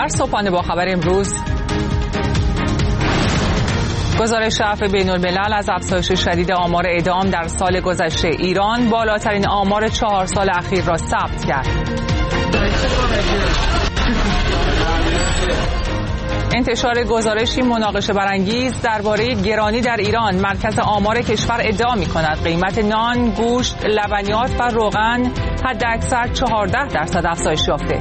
در صبحانه با خبر امروز، گزارش عفو بین‌الملل از افزایش شدید آمار اعدام در سال گذشته. ایران بالاترین آمار 4 سال اخیر را ثبت کرد. انتشار گزارشی مناقشه برانگیز درباره گرانی در ایران. مرکز آمار کشور ادعا می‌کند قیمت نان، گوشت، لبنیات و روغن حداکثر 14% افزایش یافته.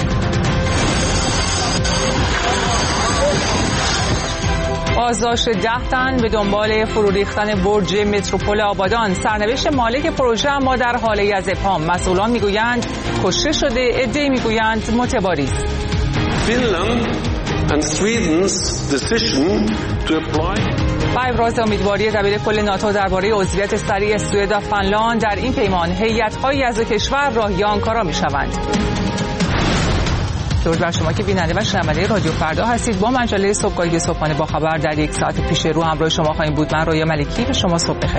بازداشت 10 تن به دنبال فرو ریختن برج متروپول آبادان. سرنوشت مالک پروژه اما در حاله از ابهام. مسئولان میگویند کشته شده، عده‌ای میگویند متواری است. با ابراز امیدواری دبیر کل ناتو درباره عضویت سریع سوئد و فنلاند در این پیمان، هیئت‌هایی از کشور راهی آنکارا می‌شوند. درود بر شما که بیننده و شنونده رادیو فردا هستید. با مجله صبحگاهی صبحانه با خبر در یک ساعت پیش رو همراه شما خواهیم بود. من رویا ملکی به شما صبح بخیر.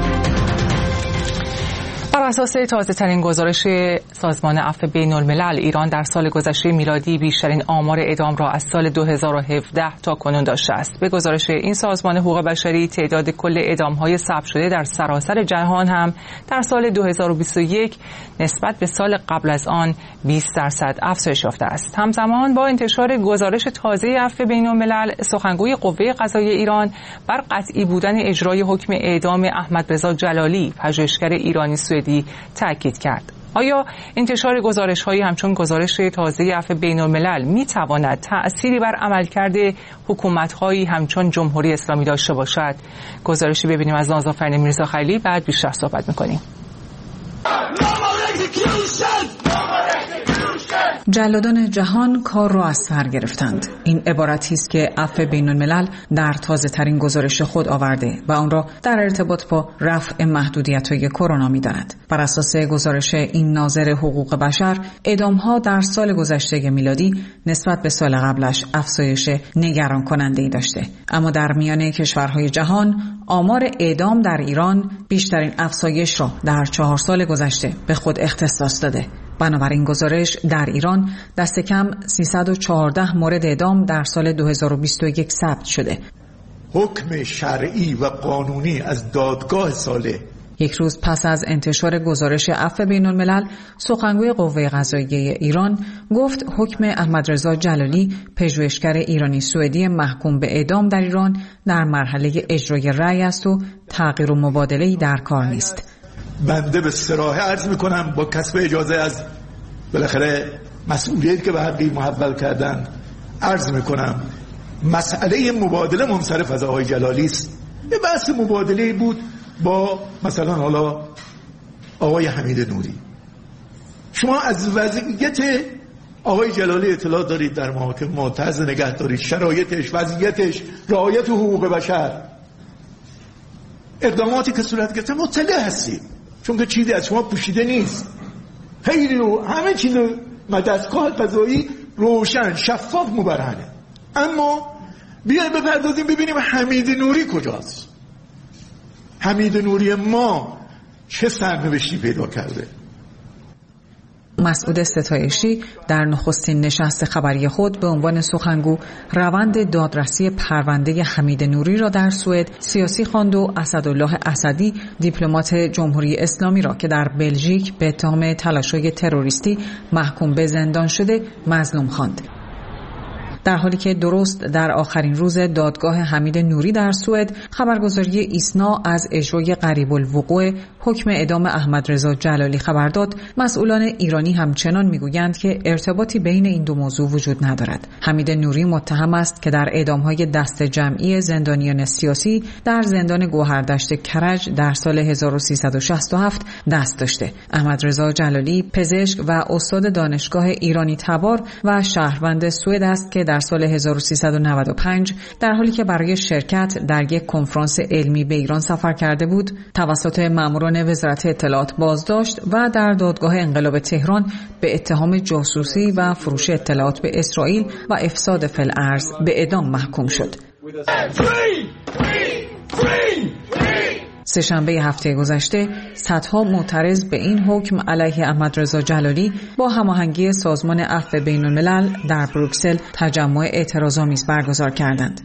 بر اساس تازه‌ترین گزارش سازمان عفو بین‌الملل، ایران در سال گذشته میلادی بیشترین آمار اعدام را از سال 2017 تا کنون داشته است. به گزارش این سازمان حقوق بشری، تعداد کل اعدام‌های ثبت شده در سراسر جهان هم در سال 2021 نسبت به سال قبل از آن 20% افزایش یافته است. همزمان با انتشار گزارش تازه عفو بین‌الملل، سخنگوی قوه قضاییه ایران بر قطعی بودن اجرای حکم اعدام احمد رضا جلالی، پژوهشگر ایرانی سوئدی، تاکید کرد. آیا انتشار گزارش‌هایی همچون گزارش تازه عفو بین‌الملل می‌تواند تأثیری بر عملکرد حکومت‌هایی همچون جمهوری اسلامی داشته باشد؟ گزارشی ببینیم از نازآفرین میرزاخیلی، بعد بیشتر صحبت می‌کنیم. جلادان جهان کار را از سر گرفتند. این عبارتی است که عفو بین‌الملل در تازه‌ترین گزارش خود آورده و آن را در ارتباط با رفع محدودیت‌های کرونا می‌داند. بر اساس گزارش این ناظر حقوق بشر، اعدام‌ها در سال گذشته میلادی نسبت به سال قبلش افزایش نگران کننده‌ای داشته، اما در میان کشورهای جهان آمار اعدام در ایران بیشترین افزایش را در 4 سال گذشته به خود اختصاص داده. بنابراین گزارش در ایران دست کم 314 مورد اعدام در سال 2021 ثبت شده. حکم شرعی و قانونی از دادگاه صالح. یک روز پس از انتشار گزارش عفو بین‌الملل، سخنگوی قوه قضاییه ایران گفت حکم احمد رضا جلالی، پژوهشگر ایرانی سوئدی محکوم به اعدام در ایران، در مرحله اجرای رأی است و تغییر و مبادله‌ای در کار نیست. بنده به صراحت عرض میکنم با کسب اجازه از بالاخره مسئولیتی که به حقی محول کردن، عرض میکنم مسئله مبادله منصرف از آقای جلالی است. یه بحث مبادله بود با مثلا حالا آقای حمید نوری. شما از وضعیت آقای جلالی اطلاع دارید، در محاکم معترض نگه دارید، شرایطش، وضعیتش، رعایت حقوق بشر، اقداماتی که صورت گرفته مطلع هستید، چون که چیزی از شما پوشیده نیست. خیلی رو همه چیز دستگاه قضایی روشن شفاف مبرهنه. اما بیایید بپردازیم ببینیم حمید نوری کجاست. حمید نوری ما چه سرنوشتی پیدا کرده؟ مسعود ستایشی در نخستین نشست خبری خود به عنوان سخنگو روند دادرسی پرونده حمید نوری را در سوئد سیاسی خواند و اسدالله اسدی، دیپلمات جمهوری اسلامی را که در بلژیک به اتهام تلاش‌های تروریستی محکوم به زندان شده مظلوم خواند. در حالی که درست در آخرین روز دادگاه حمید نوری در سوئد خبرگزاری ایسنا از اجرای قریب الوقوع حکم اعدام احمد رضا جلالی خبر داد، مسئولان ایرانی همچنان میگویند که ارتباطی بین این دو موضوع وجود ندارد. حمید نوری متهم است که در اعدام‌های دست جمعی زندانیان سیاسی در زندان گوهردشت کرج در سال 1367 دست داشته. احمد رضا جلالی پزشک و استاد دانشگاه ایرانی تبار و شهروند سوئد است که در سال 1395 در حالی که برای شرکت در یک کنفرانس علمی به ایران سفر کرده بود، توسط ماموران وزارت اطلاعات بازداشت و در دادگاه انقلاب تهران به اتهام جاسوسی و فروش اطلاعات به اسرائیل و افساد فی الارض به اعدام محکوم شد. سه‌شنبه هفته گذشته صدها معترض به این حکم علیه احمدرضا جلالی با هماهنگی سازمان عفو بین‌الملل در بروکسل تجمع اعتراض‌آمیز برگزار کردند.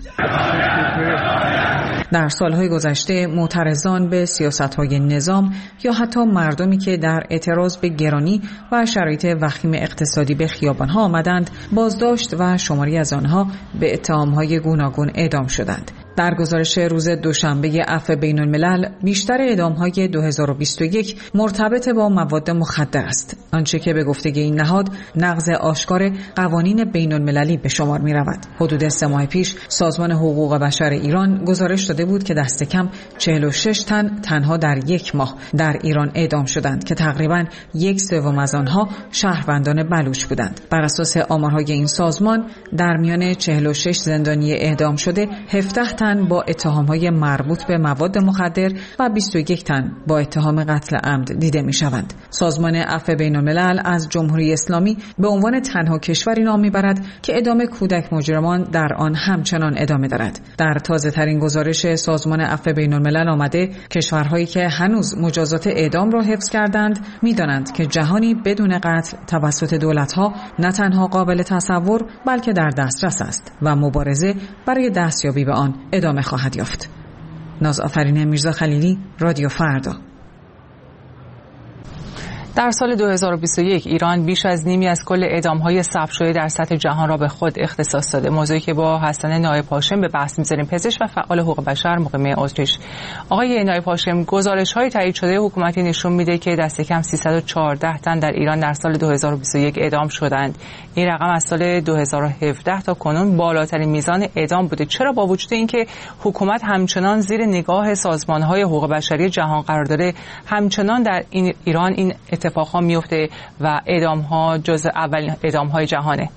در سالهای گذشته معترضان به سیاست‌های نظام یا حتی مردمی که در اعتراض به گرانی و شرایط وخیم اقتصادی به خیابان‌ها آمدند، بازداشت و شماری از آنها به اتهام‌های گوناگون اعدام شدند. در گزارش روز دوشنبه عفو بین‌الملل بیشتر اعدام‌های 2021 مرتبط با مواد مخدر است، آنچه که به گفته این نهاد نقض آشکار قوانین بین‌المللی به شمار می‌رود. حدود 3 ماه پیش سازمان حقوق بشر ایران گزارش داده بود که دست کم 46 تن تنها در 1 ماه در ایران اعدام شدند که تقریباً 1/3 از آنها شهروندان بلوچ بودند. بر اساس آمارهای این سازمان در میان 46 زندانی اعدام شده 17 تن با اتهام‌های مربوط به مواد مخدر و 21 تن با اتهام قتل عمد دیده می‌شوند. سازمان عفو بین‌الملل از جمهوری اسلامی به عنوان تنها کشوری نام می‌برد که اعدام کودک مجرمان در آن همچنان ادامه دارد. در تازه‌ترین گزارش سازمان عفو بین‌الملل آمده کشورهایی که هنوز مجازات اعدام را حفظ کردند می‌دانند که جهانی بدون قتل توسط دولت‌ها نه تنها قابل تصور بلکه در دسترس است و مبارزه برای دستیابی به آن ادامه خواهد یافت. نازآفرین میرزا خلیلی، رادیو فردا. در سال 2021 ایران بیش از نیمی از کل اعدام‌های ثبت شده در سطح جهان را به خود اختصاص داده. موضوعی که با حسن نایب هاشم به بحث می‌ذاریم، پزشک و فعال حقوق بشر مقیم اتریش. آقای نایب هاشم، گزارش‌های تایید شده حکومتی نشون میده که دست کم 314 تن در ایران در سال 2021 اعدام شدند. این رقم از سال 2017 تا کنون بالاترین میزان اعدام بوده. چرا با وجود اینکه حکومت همچنان زیر نگاه سازمان‌های حقوق بشری جهان قرار داره، همچنان در ایران این اتفاقها میفته و اعدام‌ها جز اولین اعدام‌های جهانه؟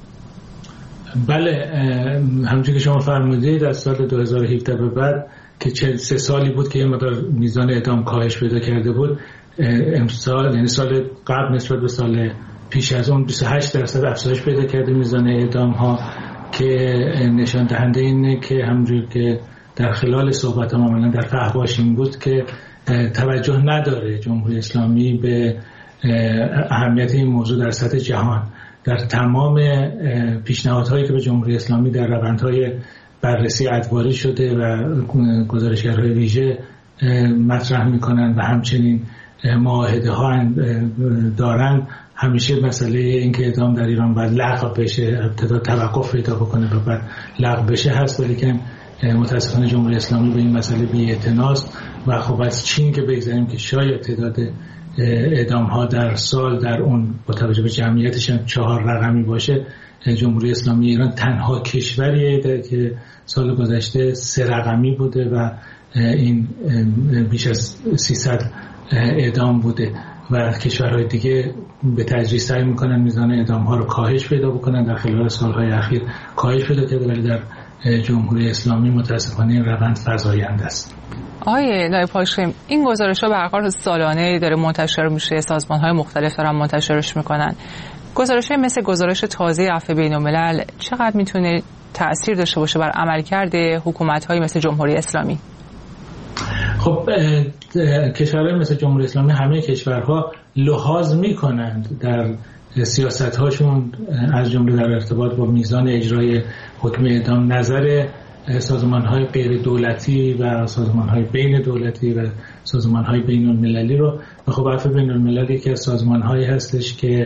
بله، همونجوری که شما فرمودید از سال 2017 به بعد که 3 سالی بود که یه مقدار میزان اعدام کاهش پیدا کرده بود، امسال یعنی سال قبل نسبت به سال پیش از اون 28% افزایش پیدا کرده میزان اعدام‌ها، که نشان دهنده اینه که همونجوری که در خلال صحبت‌ها معمولاً در فحواشیم بود که توجه نداره جمهوری اسلامی به اهمیت این موضوع در سطح جهان. در تمام پیشنهادهایی که به جمهوری اسلامی در روندهای بررسی ادواری شده و گزارشگرهای ویژه مطرح میکنن و همچنین معاهده ها دارن، همیشه مسئله این که اعدام در ایران باید لغو بشه، ابتدا توقف پیدا بکنه و بعد لغو بشه هست، ولی که متاسفانه جمهوری اسلامی به این مسئله بی‌اعتناست. و خب از چین که بگذاریم که شاید تعداد اعدام ها در سال در اون با توجه به جمعیتش 4 رقمی باشه، جمهوری اسلامی ایران تنها کشوریه که سال گذشته 3 رقمی بوده و این بیش از 300 اعدام بوده و کشورهای دیگه به تدریج سعی میکنن میزان اعدام ها رو کاهش پیدا بکنن. در خلال سالهای اخیر کاهش پیدا کرده، ولی در جمهوری اسلامی متاسفانه این روند فزاینده است. آقای نایب هاشم، این گزارش‌ها به هر حال سالانه داره منتشر میشه، سازمان‌های مختلف دارن منتشرش میکنن. گزارش‌های مثل گزارش تازه عفو بین‌الملل چقدر میتونه تأثیر داشته باشه بر عملکرد حکومت‌های مثل جمهوری اسلامی؟ خب کشورهای مثل جمهوری اسلامی همه کشورها لحاظ میکنند در سیاست‌هاشون، از جمله در ارتباط با میزان اجرای حکم اعدام، نظر سازمان‌های غیر دولتی و سازمان‌های بین دولتی و سازمان‌های بین المللی رو. و خب عفو بین الملل یکی از سازمان‌هایی هستش که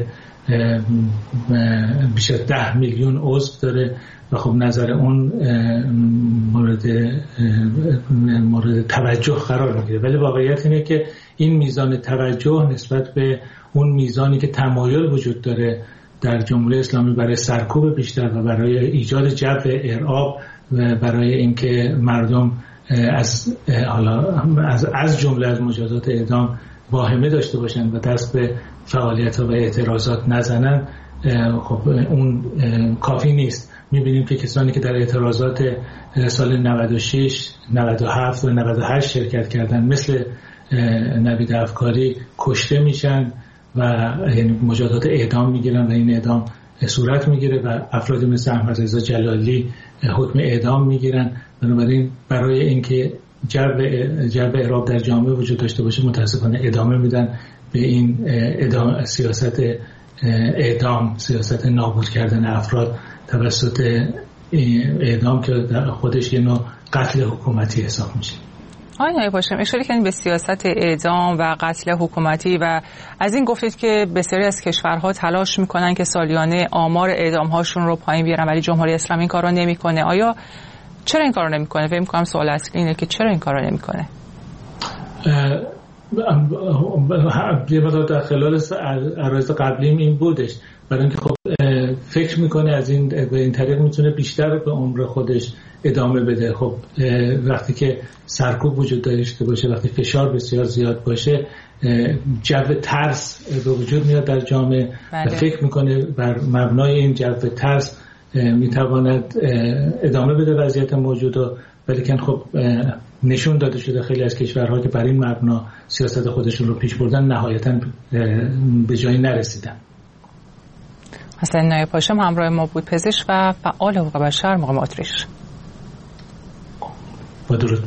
بیش از 10 میلیون عضو داره و خب نظر اون مورد توجه قرار میگیره. ولی واقعیت اینه که این میزان توجه نسبت به اون میزانی که تمایل وجود داره در جمهوری اسلامی برای سرکوب بیشتر و برای ایجاد جو ارعاب و برای اینکه مردم از جمله از مجازات اعدام واهمه داشته باشند و دست به فعالیت‌ها و اعتراضات نزنن، خب اون کافی نیست. می‌بینیم که کسانی که در اعتراضات سال 96 97 و 98 شرکت کردن مثل نوید افکاری کشته میشن و یعنی مجازات اعدام میگیرن و این اعدام صورت میگیره و افرادی مثل احمدرضا جلالی حکم اعدام میگیرن. بنابراین برای اینکه جو اعراب در جامعه وجود داشته باشه متاسفانه ادامه میدن به این سیاست اعدام، سیاست نابود کردن افراد توسط اعدام که در خودش یه نوع قتل حکومتی حساب میشه. آقای نایب هاشم اشاره کردین به سیاست اعدام و قتل حکومتی و از این گفتید که بسیاری از کشورها تلاش میکنن که سالیانه آمار اعدام هاشون رو پایین بیارن ولی جمهوری اسلامی این کارو نمیکنه. آیا چرا این کارو نمیکنه؟ فکر می‌کنم سوال اصلی اینه که چرا این کارو نمیکنه؟ یه مقدار در خلال عرایض قبلیم این بودش، برای اینکه خب فکر میکنه از این به این طریق میتونه بیشتر به عمر خودش ادامه بده. خب وقتی که سرکوب وجود داشته باشه، وقتی فشار بسیار زیاد باشه، جو ترس به وجود میاد در جامعه و فکر میکنه بر مبنای این جو ترس میتواند ادامه بده وضعیت موجود رو. ولیکن خب نشون داده شده خیلی از کشورها که بر این مبنا سیاست خودشون رو پیش بردن نهایتاً به جایی نرسیدن. حسین نایب هاشم همراه ما بود، پزشک و فعال حقوق بشر مقام اتریش. با درود.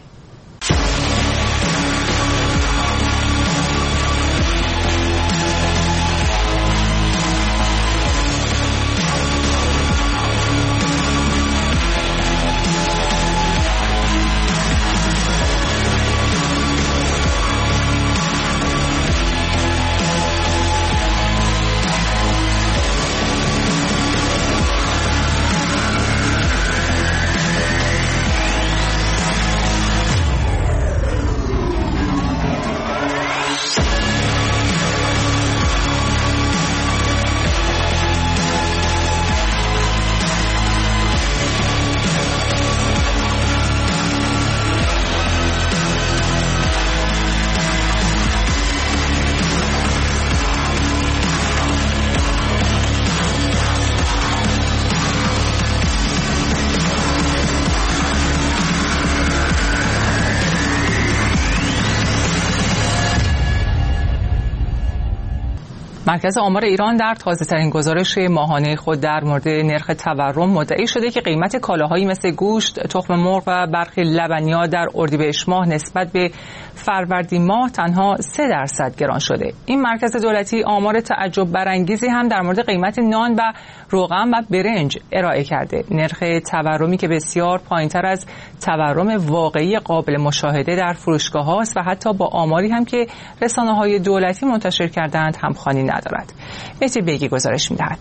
مرکز آمار ایران در تازه‌ترین گزارش ماهانه خود در مورد نرخ تورم مدعی شده که قیمت کالاهایی مثل گوشت، تخم مرغ و برخی لبنیات در اردیبهشت ماه نسبت به فروردین ماه تنها 3% گران شده. این مرکز دولتی آمار تعجب برانگیزی هم در مورد قیمت نان و روغن و برنج ارائه کرده. نرخ تورمی که بسیار پایین‌تر از تورم واقعی قابل مشاهده در فروشگاه‌هاست و حتی با آماری هم که رسانه‌های دولتی منتشر کردند همخوانی ندارد. مهدی بیگی گزارش می‌دهد.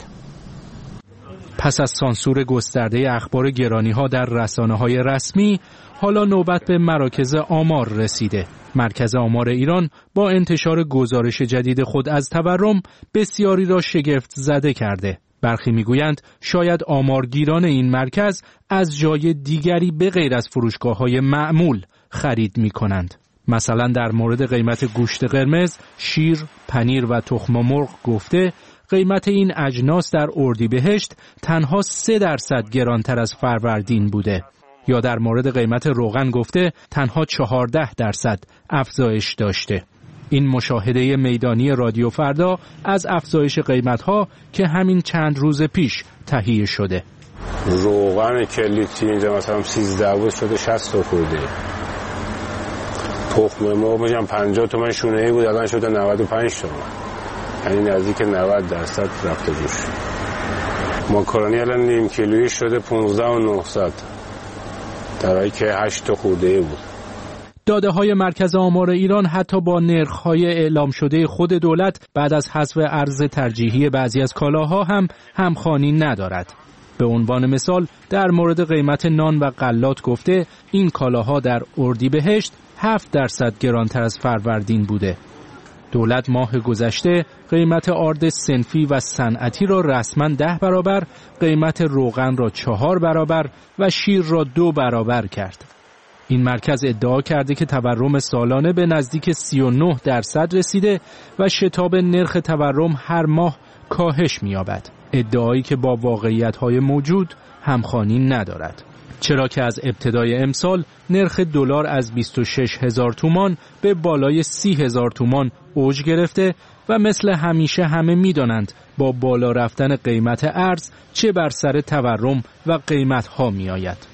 پس از سانسور گسترده اخبار گرانی‌ها در رسانه‌های رسمی، حالا نوبت به مراکز آمار رسیده. مرکز آمار ایران با انتشار گزارش جدید خود از تورم بسیاری را شگفت زده کرده. برخی میگویند شاید آمارگیران این مرکز از جای دیگری به غیر از فروشگاه‌های معمول خرید می‌کنند. مثلا در مورد قیمت گوشت قرمز، شیر، پنیر و تخم مرغ گفته قیمت این اجناس در اردیبهشت تنها 3% گرانتر از فروردین بوده. یا در مورد قیمت روغن گفته تنها 14% افزایش داشته. این مشاهده میدانی رادیو فردا از افزایش قیمت‌ها که همین چند روز پیش تهیه شده. روغن کلیتی اینجا مثلا 13 بود شده 60 خورده. تخم مرغ میشم 50 تومن شونه‌ای بود الان شده 95 تومن. یعنی نزدیک 90% رفته روش. ماکارونی الان نیم کیلویی شده 15900. در حالی که 8 خورده بود. داده‌های مرکز آمار ایران حتی با نرخ‌های اعلام شده خود دولت بعد از حذف ارز ترجیحی بعضی از کالاها هم همخوانی ندارد. به عنوان مثال در مورد قیمت نان و غلات گفته این کالاها در اردیبهشت 7% گرانتر از فروردین بوده. دولت ماه گذشته قیمت آرد صنفی و صنعتی را رسما 10 برابر، قیمت روغن را 4 برابر و شیر را 2 برابر کرد. این مرکز ادعا کرده که تورم سالانه به نزدیک 39% رسیده و شتاب نرخ تورم هر ماه کاهش می‌یابد. ادعایی که با واقعیت‌های موجود همخوانی ندارد. چرا که از ابتدای امسال نرخ دلار از 26000 تومان به بالای 30000 تومان اوج گرفته و مثل همیشه همه می‌دانند با بالا رفتن قیمت ارز چه بر سر تورم و قیمت‌ها می‌آید.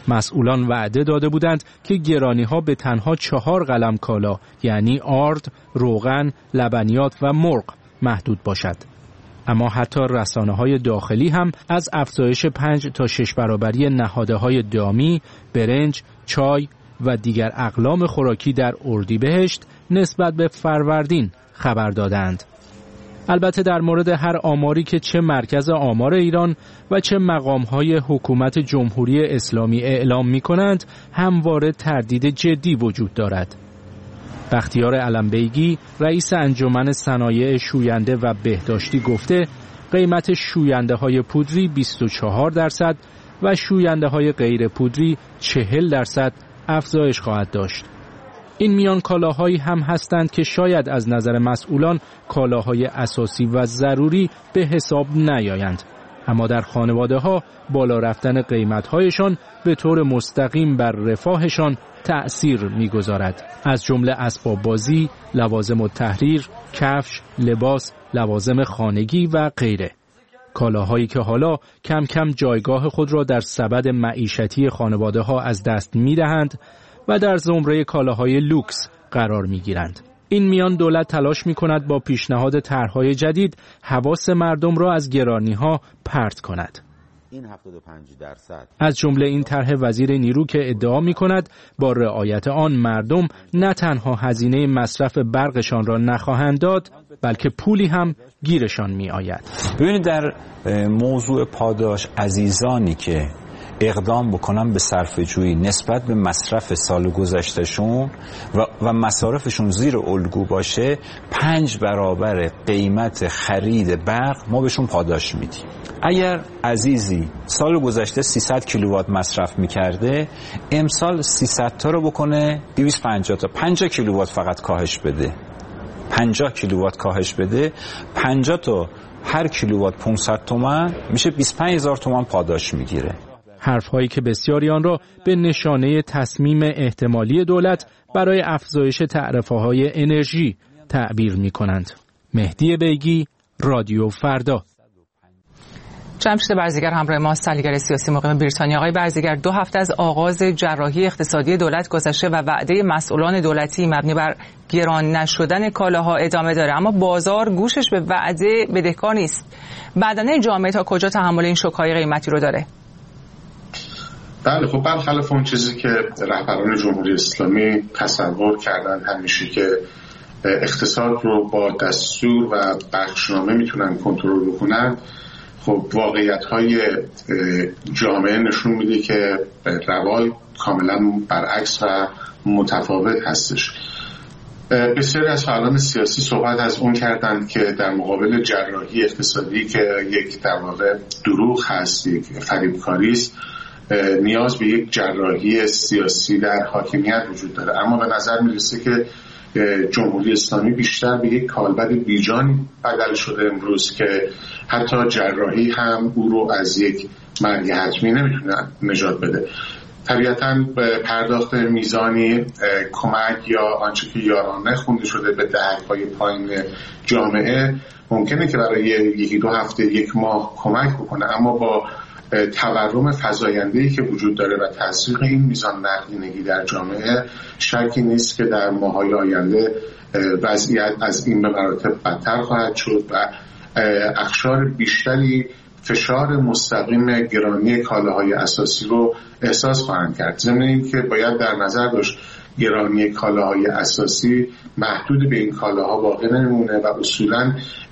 مسئولان وعده داده بودند که گرانی‌ها به تنها 4 قلم کالا یعنی آرد، روغن، لبنیات و مرغ محدود باشد. اما حتی رسانه‌های داخلی هم از افزایش 5 تا 6 برابری نهادهای دامی، برنج، چای و دیگر اقلام خوراکی در اردیبهشت نسبت به فروردین خبر دادند. البته در مورد هر آماری که چه مرکز آمار ایران و چه مقام‌های حکومت جمهوری اسلامی اعلام می‌کنند همواره تردید جدی وجود دارد. بختیار علمبیگی رئیس انجمن صنایع شوینده و بهداشتی گفته قیمت شوینده‌های پودری 24% و شوینده‌های غیر پودری 40% افزایش خواهد داشت. این میان کالاهایی هم هستند که شاید از نظر مسئولان کالاهای اساسی و ضروری به حساب نیایند، اما در خانواده‌ها بالا رفتن قیمت‌هایشان به طور مستقیم بر رفاهشان تأثیر می‌گذارد. از جمله اسباب بازی، لوازم التحریر، کفش، لباس، لوازم خانگی و غیره. کالاهایی که حالا کم کم جایگاه خود را در سبد معیشتی خانواده‌ها از دست می‌دهند و در زمره کالاهای لوکس قرار می‌گیرند. این میان دولت تلاش می‌کند با پیشنهاد طرح‌های جدید حواس مردم را از گرانی‌ها پرت کند. از جمله این طرح وزیر نیرو که ادعا می‌کند با رعایت آن مردم نه تنها هزینه مصرف برقشان را نخواهند داد، بلکه پولی هم گیرشان می‌آید. ببینید در موضوع پاداش عزیزانی که اقدام بکنن به صرفه‌جویی نسبت به مصرف سال گذشتهشون و مصارفشون زیر الگو باشه 5 برابر قیمت خرید برق ما بهشون پاداش میدیم. اگر عزیزی سال گذشته 300 کیلووات مصرف میکرده امسال 300 تا رو بکنه 250 تا 50 کیلووات فقط کاهش بده 50 کیلووات کاهش بده 50 تا هر کیلووات 500 تومان میشه 25000 تومان پاداش میگیره. حرف‌هایی که بسیاری آن را به نشانه تصمیم احتمالی دولت برای افزایش تعرفه‌های انرژی تعبیر می‌کنند. مهدی بیگی، رادیو فردا. جمشید برزگر همراه ما، تحلیلگر سیاسی مقیم بریتانیا. آقای برزگر، 2 هفته از آغاز جراحی اقتصادی دولت گذشته و وعده مسئولان دولتی مبنی بر گران نشدن کالاها ادامه داره، اما بازار گوشش به وعده بدهکار نیست. بدنه جامعه تا کجا تحمل این شوک‌های قیمتی رو داره؟ بله، خب برخلاف اون چیزی که رهبران جمهوری اسلامی تصور کردن همیشه که اقتصاد رو با دستور و بخشنامه میتونن کنترل بکنن، خب واقعیت‌های جامعه نشون میده که روال کاملا برعکس و متفاوت هستش. بسیاری از فعالان سیاسی صحبت از اون کردند که در مقابل جراحی اقتصادی که یک در واقع دروغ هست، یک فریبکاری است، نیاز به یک جراحی سیاسی در حاکمیت وجود داره. اما به نظر میرسه که جمهوری اسلامی بیشتر به یک کالبد بیجان بدل شده امروز که حتی جراحی هم او رو از یک مرگ حتمی نمیتونه نجات بده. طبیعتاً پرداخت میزانی کمک یا آنچه که یارانه خونده شده به دهک‌های پایین جامعه ممکنه که برای 1-2 هفته 1 ماه کمک بکنه، اما با تورم فزاینده‌ای که وجود داره و تزریق این میزان نقدینگی در جامعه شکی نیست که در ماه‌های آینده وضعیت از این به مراتب بدتر خواهد شد و اقشار بیشتری فشار مستقیم گرانی کالاهای اساسی رو احساس خواهند کرد. ضمن اینکه باید در نظر داشت گرانی کالاهای اساسی محدود به این کالاها باقی نمیمونه و اصولاً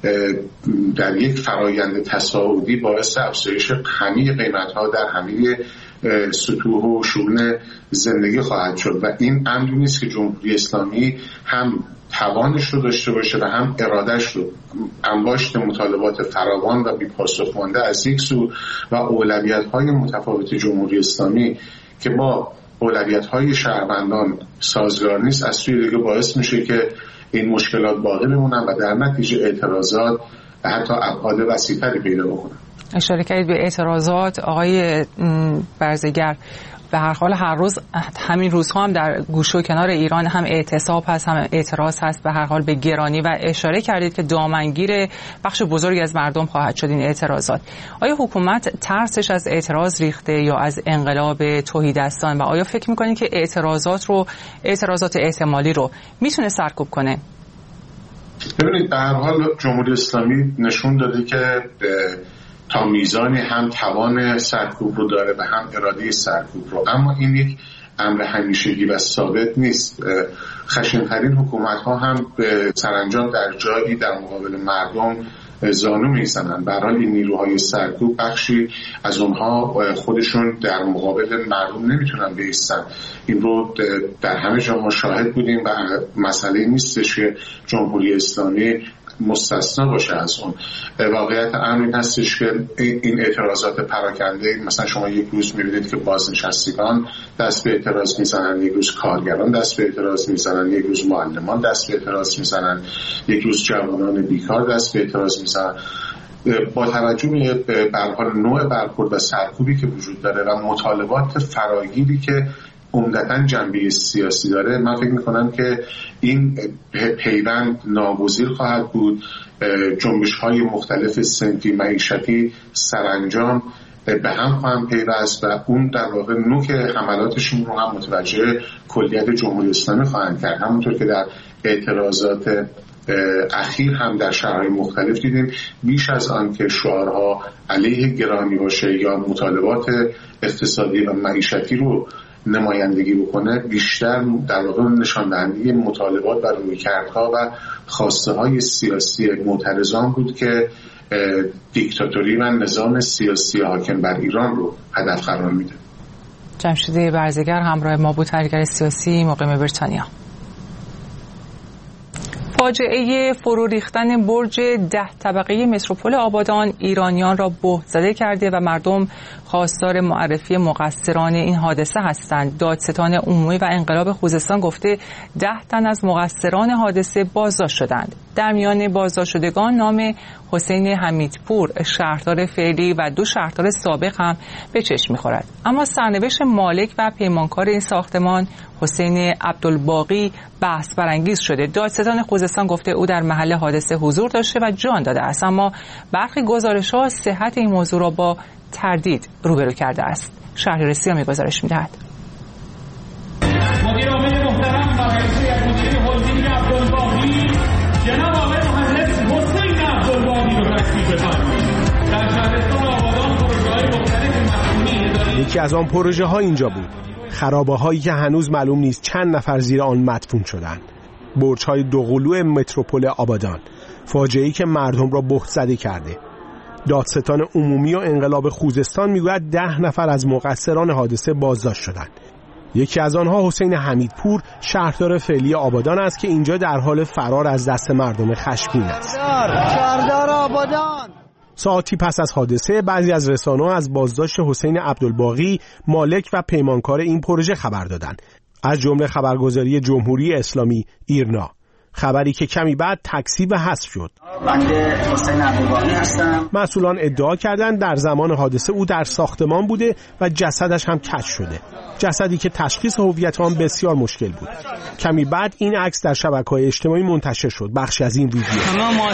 در یک فرایند تصاعدی باعث افزایش همه قیمت‌ها در همه سطوح و شؤون زندگی خواهد شد و این امری نیست که جمهوری اسلامی هم توانش رو داشته باشه و هم ارادش رو. انباشت مطالبات فراوان و بی‌پاسخ مانده از یک سو و اولویت‌های متفاوت جمهوری اسلامی که با اولویت‌های شهروندان سازگار نیست از سوی دیگه باعث میشه که این مشکلات باقی بمونن و در نتیجه اعتراضات و حتی ابعاد وسیع‌تری پیدا بکنن. اشاره کردید به اعتراضات آقای برزگر. به هر حال هر روز همین روزها هم در گوشه و کنار ایران هم اعتصاب هست، هم اعتراض هست به هر حال به گرانی و اشاره کردید که دامنگیر بخش بزرگی از مردم خواهد شد این اعتراضات. آیا حکومت ترسش از اعتراض ریخته یا از انقلاب تهیدستان و آیا فکر می‌کنید که اعتراضات احتمالی رو میتونه سرکوب کنه؟ ببینید به هر حال جمهوری اسلامی نشون داده که تا میزانی هم توان سرکوب رو داره و هم اراده سرکوب رو، اما این یک امر همیشگی و ثابت نیست. خشن‌ترین حکومت‌ها هم به سرانجام در جایی در مقابل مردم زانو میزنن. به هر حال این نیروهای سرکوب بخشی از اونها خودشون در مقابل مردم نمیتونن بایستن. این رو در همه جا ما شاهد بودیم و مسئله نیستش که جمهوری اسلامی مستثنا باشه از اون. واقعیت امر این هستش که این اعتراضات پراکنده، مثلا شما یک روز میبینید که بازنشستگان دست به اعتراض میزنن، یک روز کارگران دست به اعتراض میزنن، یک روز معلمان دست به اعتراض میزنن، یک روز جوانان بیکار دست به اعتراض میزنن. با توجه به حال نوع برخورد و سرکوبی که وجود داره و مطالبات فراگیری که عمدتاً جنبه سیاسی داره، من فکر میکنم که این پیوند ناگزیر خواهد بود. جنبش‌های مختلف صنفی معیشتی سرانجام به هم خواهند پیوست و اون در واقع نوک حملاتشون رو هم متوجه کلیت جمهوری اسلامی خواهند کرد. همونطور که در اعتراضات اخیر هم در شهرهای مختلف دیدیم، بیش از آن که شعارها علیه گرانی باشه یا مطالبات اقتصادی و معیشتی رو نمایندگی بکنه، بیشتر در واقع نشان دهنده مطالبات و رویکردها و خواسته های سیاسی معترضان بود که دیکتاتوری و نظام سیاسی حاکم بر ایران رو هدف قرار میده. جمشید برزگر همراه ما بود، تحلیلگر سیاسی مقیم بریتانیا. فاجعه فرو ریختن برج 10 طبقه متروپول آبادان ایرانیان را بهت زده کرده و مردم خواستار معرفی مقصران این حادثه هستند. دادستان عمومی و انقلاب خوزستان گفته 10 تن از مقصران حادثه بازداشت شدند. در میان بازداشت شدگان نام حسین حمیدپور شهردار فعلی و 2 شهردار سابق هم به چشم می‌خورد. اما سرنوشت مالک و پیمانکار این ساختمان حسین عبدالباقی بحث برانگیز شده. دادستان خوزستان گفته او در محل حادثه حضور داشته و جان داده است، اما برخی گزارش‌ها صحت این موضوع را با تردید روبرو کرده است. شهریار سیامی گزارش می‌دهد. مدیر عامل محترم و رئیس مدیره هلدینگ عبدالباقی جناب آقای مهندس حسین عبدالباقی رو تشریف بفرمایید. در شهرستان آبادان پروژه‌های مختلف مسکونی اداری، یکی از آن پروژه‌ها اینجا بود. خرابه‌هایی که هنوز معلوم نیست چند نفر زیر آن مدفون شدند. برج‌های دوقلو متروپول آبادان، فاجعه‌ای که مردم را بهت زده کرده. دادستان عمومی و انقلاب خوزستان میگوید 10 نفر از مقصران حادثه بازداشت شدند. یکی از آنها حسین حمیدپور شهردار فعلی آبادان است که اینجا در حال فرار از دست مردم خشمگین است. شهردار آبادان. ساعتی پس از حادثه بعضی از رسانه‌ها از بازداشت حسین عبدالباقی مالک و پیمانکار این پروژه خبر دادند، از جمله خبرگزاری جمهوری اسلامی ایرنا، خبری که کمی بعد تکذیب و حذف شد. بنده حسین عبدالباقی هستم. مسئولان ادعا کردند در زمان حادثه او در ساختمان بوده و جسدش هم کشف شده، جسدی که تشخیص هویت آن بسیار مشکل بود. کمی بعد این عکس در شبکه‌های اجتماعی منتشر شد. بخشی از این ویدیو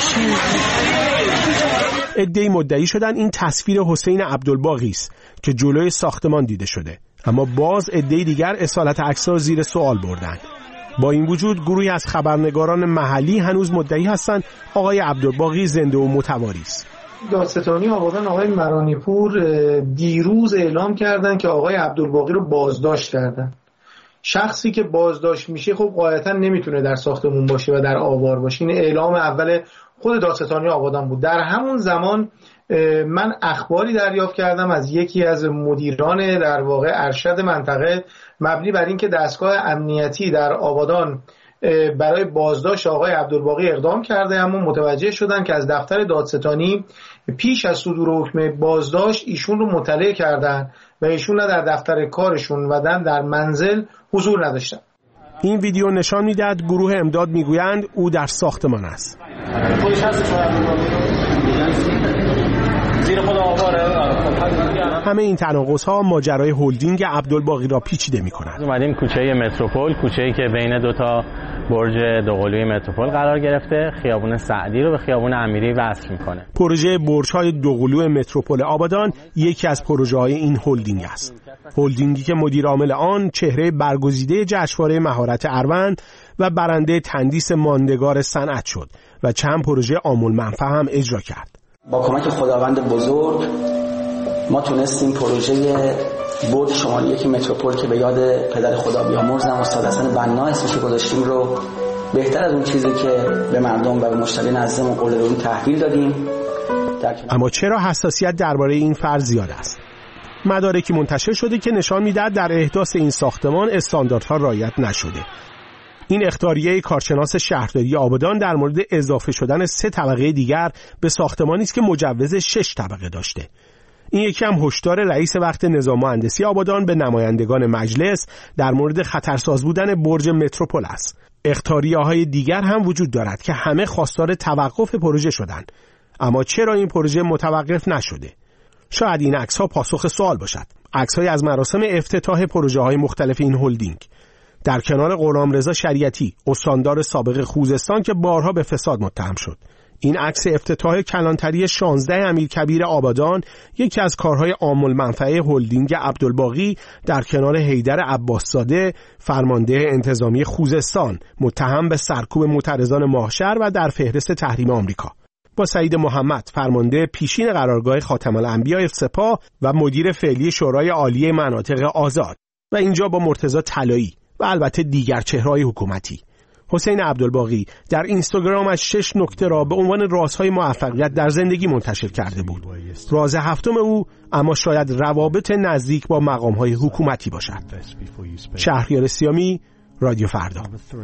ادعای مدعی شدن این تصویر حسین عبدالباقی است که جلوی ساختمان دیده شده، اما باز ادعای دیگر اصالت عکس را زیر سوال بردند. با این وجود گروهی از خبرنگاران محلی هنوز مدعی هستند آقای عبدالباقی زنده و متواری است. دادستانی آبادان آقای مرانی‌پور دیروز اعلام کردند که آقای عبدالباقی رو بازداشت کردن. شخصی که بازداشت میشه خب قاعدتا نمیتونه در ساختمون باشه و در آوار باشه. این اعلام اول خود دادستانی آبادان بود. در همون زمان من اخباری دریافت کردم از یکی از مدیران در واقع ارشد منطقه مبنی بر اینکه دستگاه امنیتی در آبادان برای بازداشت آقای عبدالباقی اقدام کرده، اما متوجه شدن که از دفتر دادستانی پیش از صدور حکم بازداشت ایشون رو مطلع کردن و ایشون در دفتر کارشون و در منزل حضور نداشتن. این ویدیو نشان میدهد گروه امداد میگویند او در ساختمان است. زیر خود آواره. همه این تناقض‌ها ماجرای هلدینگ عبدالباقی را پیچیده می‌کند. اومدیم کوچه متروپول، کوچه‌ای که بین دو تا برج دوقلوی متروپول قرار گرفته، خیابون سعدی رو به خیابون امیری وصل می‌کنه. پروژه برج‌های دوقلوی متروپول آبادان یکی از پروژه‌های این هلدینگ است. هلدینگی که مدیر عامل آن چهره برگزیده جشنواره مهارت اروند و برنده تندیس ماندگار صنعت شد و چند پروژه عامل منفعه هم اجرا کرد. با کمک خداوند بزرگ ما تونستیم پروژه برج شمالی یک متروپول که به یاد پدر خدا بیامرزم استاد حسن بنا اسمش گذاشتیم رو بهتر از اون چیزی که به مردم و به مشتری نزدمون قول دادیم تحویل دادیم. اما چرا حساسیت درباره این فرض زیاد است؟ مدارکی منتشر شده که نشان می‌دهد در احداث این ساختمان استانداردها رعایت نشده. این اخطاریه کارشناس شهرداری آبادان در مورد اضافه شدن 3 طبقه دیگر به ساختمانی است که مجوز 6 طبقه داشته. این یکی هم هشدار رئیس وقت نظام مهندسی آبادان به نمایندگان مجلس در مورد خطرساز بودن برج متروپول است. اخطاریه‌های دیگر هم وجود دارد که همه خواستار توقف پروژه شدند. اما چرا این پروژه متوقف نشده؟ شاید این عکس‌ها پاسخ سوال باشد. عکس‌های از مراسم افتتاح پروژه‌های مختلف این هلدینگ در کنار غلامرضا شریعتی، استاندار سابق خوزستان که بارها به فساد متهم شد. این عکس افتتاح کلانتری 16 امیرکبیر آبادان یکی از کارهای عامل منفعه هلدینگ عبدالباقی در کنار حیدر عباسزاده، فرمانده انتظامی خوزستان، متهم به سرکوب معترضان ماهشهر و در فهرست تحریم آمریکا، با سعید محمد، فرمانده پیشین قرارگاه خاتم الانبیاء سپاه و مدیر فعلی شورای عالی مناطق آزاد، و اینجا با مرتضی طلایی و البته دیگر چهره‌های حکومتی. حسین عبدالباقی در اینستاگرامش 6 نکته را به عنوان رازهای موفقیت در زندگی منتشر کرده بود. راز هفتم او اما شاید روابط نزدیک با مقام‌های حکومتی باشد. شهریار سیامی، رادیو فردا.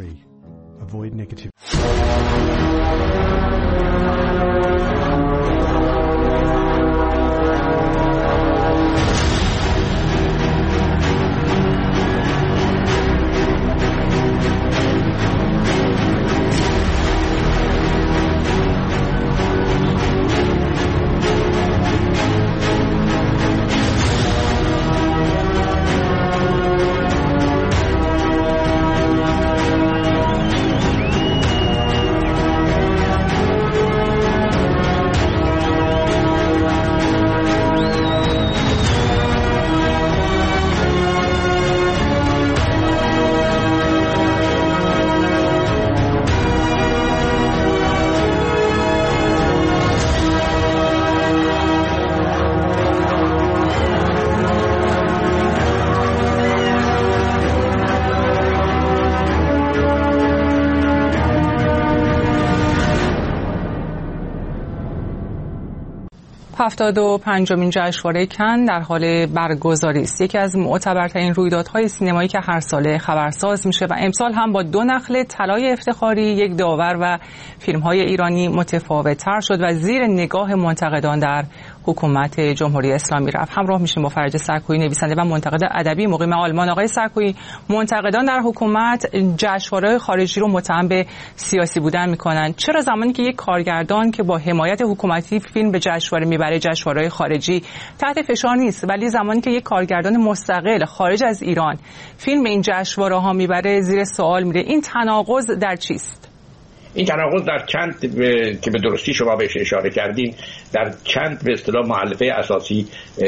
هفتاد و پنجمین جشنواره کن در حال برگزاری است. یکی از معتبرترین رویدادهای سینمایی که هر ساله خبرساز میشه و امسال هم با 2 نخل طلای افتخاری، 1 داور و فیلم‌های ایرانی متفاوت‌تر شد و زیر نگاه منتقدان در حکومت جمهوری اسلامی رفت. همراه میشیم با فرج سرکویی، نویسنده و منتقد ادبی مقیم آلمان. آقای سرکویی، منتقدان در حکومت جشنواره‌های خارجی رو متهم به سیاسی بودن میکنن. چرا زمانی که یک کارگردان که با حمایت حکومتی فیلم به جشنواره میبره، جشنواره‌های خارجی تحت فشار نیست، ولی زمانی که یک کارگردان مستقل خارج از ایران فیلم به این جشنواره‌ها میبره زیر سوال میره؟ این تناقض در چیست؟ این تناقض در چند که به درستی شما بهش اشاره کردین در چند به اصطلاح مؤلفه اساسی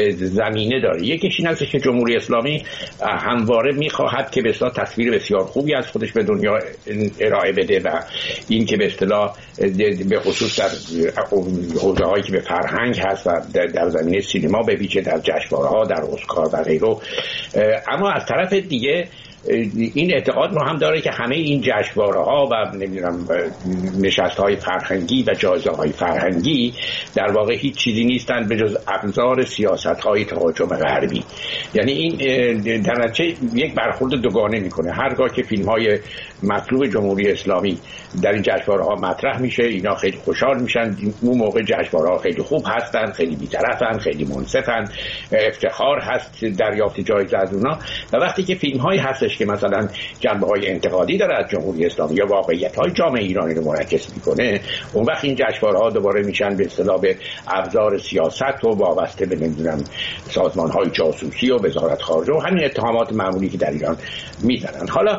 زمینه داره. یکیش این است که جمهوری اسلامی همواره میخواهد که به اصطلاح تصویر بسیار خوبی از خودش به دنیا ارائه بده و این که به اصطلاح به خصوص در حوزه‌هایی که به فرهنگ هست و در زمینه سینما به ویژه در جشنواره‌ها، در اسکار و غیره. اما از طرف دیگه این اعتقاد رو هم داره که همه این جشنواره‌ها و نمیدونم نشست‌های فرهنگی و جایزه‌های فرهنگی در واقع هیچ چیزی نیستند به جز ابزار سیاست‌های تهاجم غربی. یعنی این در نتیجه یک برخورد دوگانه میکنه. هرگاه که فیلم‌های مطلوب جمهوری اسلامی در این جشنواره‌ها مطرح میشه، اینا خیلی خوشحال میشن، اون موقع جشنواره‌ها خیلی خوب هستن، خیلی بی‌طرفن، خیلی منصفن، افتخار هست دریافت جایزه از اونا. و وقتی که فیلم‌هایی هستش هستش که مثلا جنبه‌های انتقادی داره از جمهوری اسلامی یا واقعیت‌های جامعه ایرانی رو منعکس میکنه، اون وقت این جشنواره‌ها دوباره میشن به اصطلاح ابزار سیاست و وابسته به نمیدونم سازمان‌های جاسوسی و وزارت خارجه و همین اتهامات معمولی که در ایران میزنن. حالا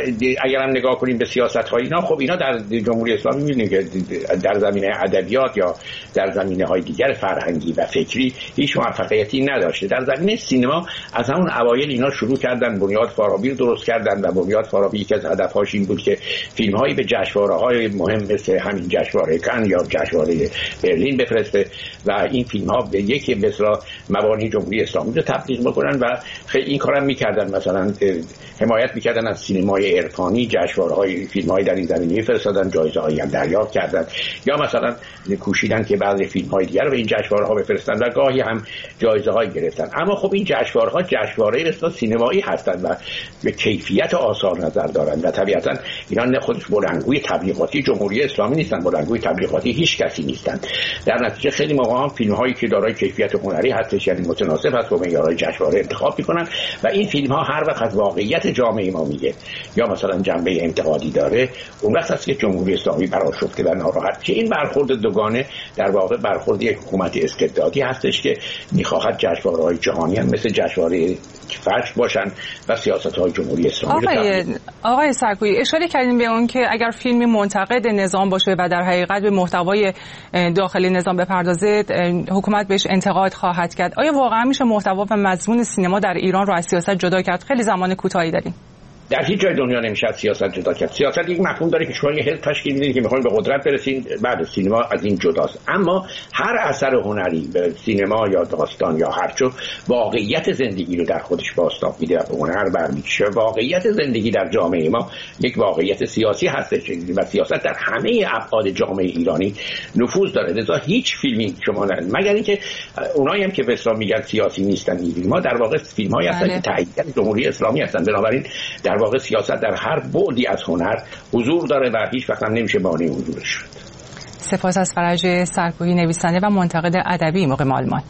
اگر هم نگاه کنیم به سیاست‌های اینا، خب اینا در جمهوری اسلامی می‌بینیم که در زمینه ادبیات یا در زمینه‌های دیگر فرهنگی و فکری هیچ موفقیتی نداشته. در زمینه سینما از همون اوایل اینا شروع کردن بنیاد فارابی رو درست کردن و بنیاد فارابی یکی از هدف‌هاش این بود که فیلم‌هایی به جشنواره‌های مهم مثل همین جشنواره کن یا جشنواره برلین بفرسته و این فیلم‌ها به یکی به اصطلاح مبانی جمهوری اسلامی رو تبلیغ بکنن و خیلی این کارا می‌کردن، مثلا حمایت می‌کردن از سینمای عرفانی، جشنواره‌های فیلم‌های در این زمینه فرستادن، جایزه‌هایی هم دریافت کردن، یا مثلا کوشیدن که بعضی فیلم‌های دیگر رو به این جشنواره‌ها بفرستن و گاهی هم جایزه‌هایی گرفتن. اما خب این جشنواره‌ها جشنواره اصلا سینمایی هستند و به کیفیت آثار نظر دارند و طبیعتاً اینا نه خودش بلندگوی تبلیغاتی جمهوری اسلامی نیستن، بلندگوی تبلیغاتی هیچ کسی نیستن. در نتیجه خیلی موقعا فیلم‌هایی که دارای کیفیت هنری هستش، یعنی متناسب است با معیارهای جشنواره انتخاب می‌کنن و این فیلم‌ها هر وقت از واقعیت جامعه ما میگه یا مثلا جنبه انتقادی داره، اون وقت است که جمهوری اسلامی برآشفته و ناراحت که این برخورد دوگانه در واقع برخورد یک حکومت استبدادی هستش که می‌خواهد جشنواره‌های جهانی هم مثل جشنواره فرش باشن و سیاست‌های جمهوری اسلامی آقای سرکویی اشاره کردیم به اون که اگر فیلمی منتقد نظام باشه و در حقیقت به محتوای داخلی نظام بپردازه، حکومت بهش انتقاد خواهد کرد. آیا واقعا میشه محتوا و مضمون سینما در ایران رو از سیاست جدا کرد؟ خیلی زمان کوتاهی داریم. در هیچ جای دنیا نمیشه سیاست جدا کرد. سیاست یک مفهوم داره که شما یه حزب تشکیل میدید که میخواین به قدرت برسین، بعد سینما از این جداست. اما هر اثر هنری به سینما یا داستان یا هرچو واقعیت زندگی رو در خودش بازتاب میده و هنر برمی‌کشه. واقعیت زندگی در جامعه ما یک واقعیت سیاسی هستش و سیاست در همه ابعاد جامعه ایرانی نفوذ داره. لذا هیچ فیلمی شما ندارید مگر اینکه اونایی هم که به اصطلاح میگن سیاسی نیستن، ما در واقع فیلم‌هایی هستن که تایید جمهوری اسلامی هستن. بنابراین در واقع سیاست در هر بعدی از هنر حضور داره و هیچ وقت هم نمیشه مانع حضورش شد. سپاس از فرج سرکویی، نویسنده و منتقد ادبی مقیم آلمان.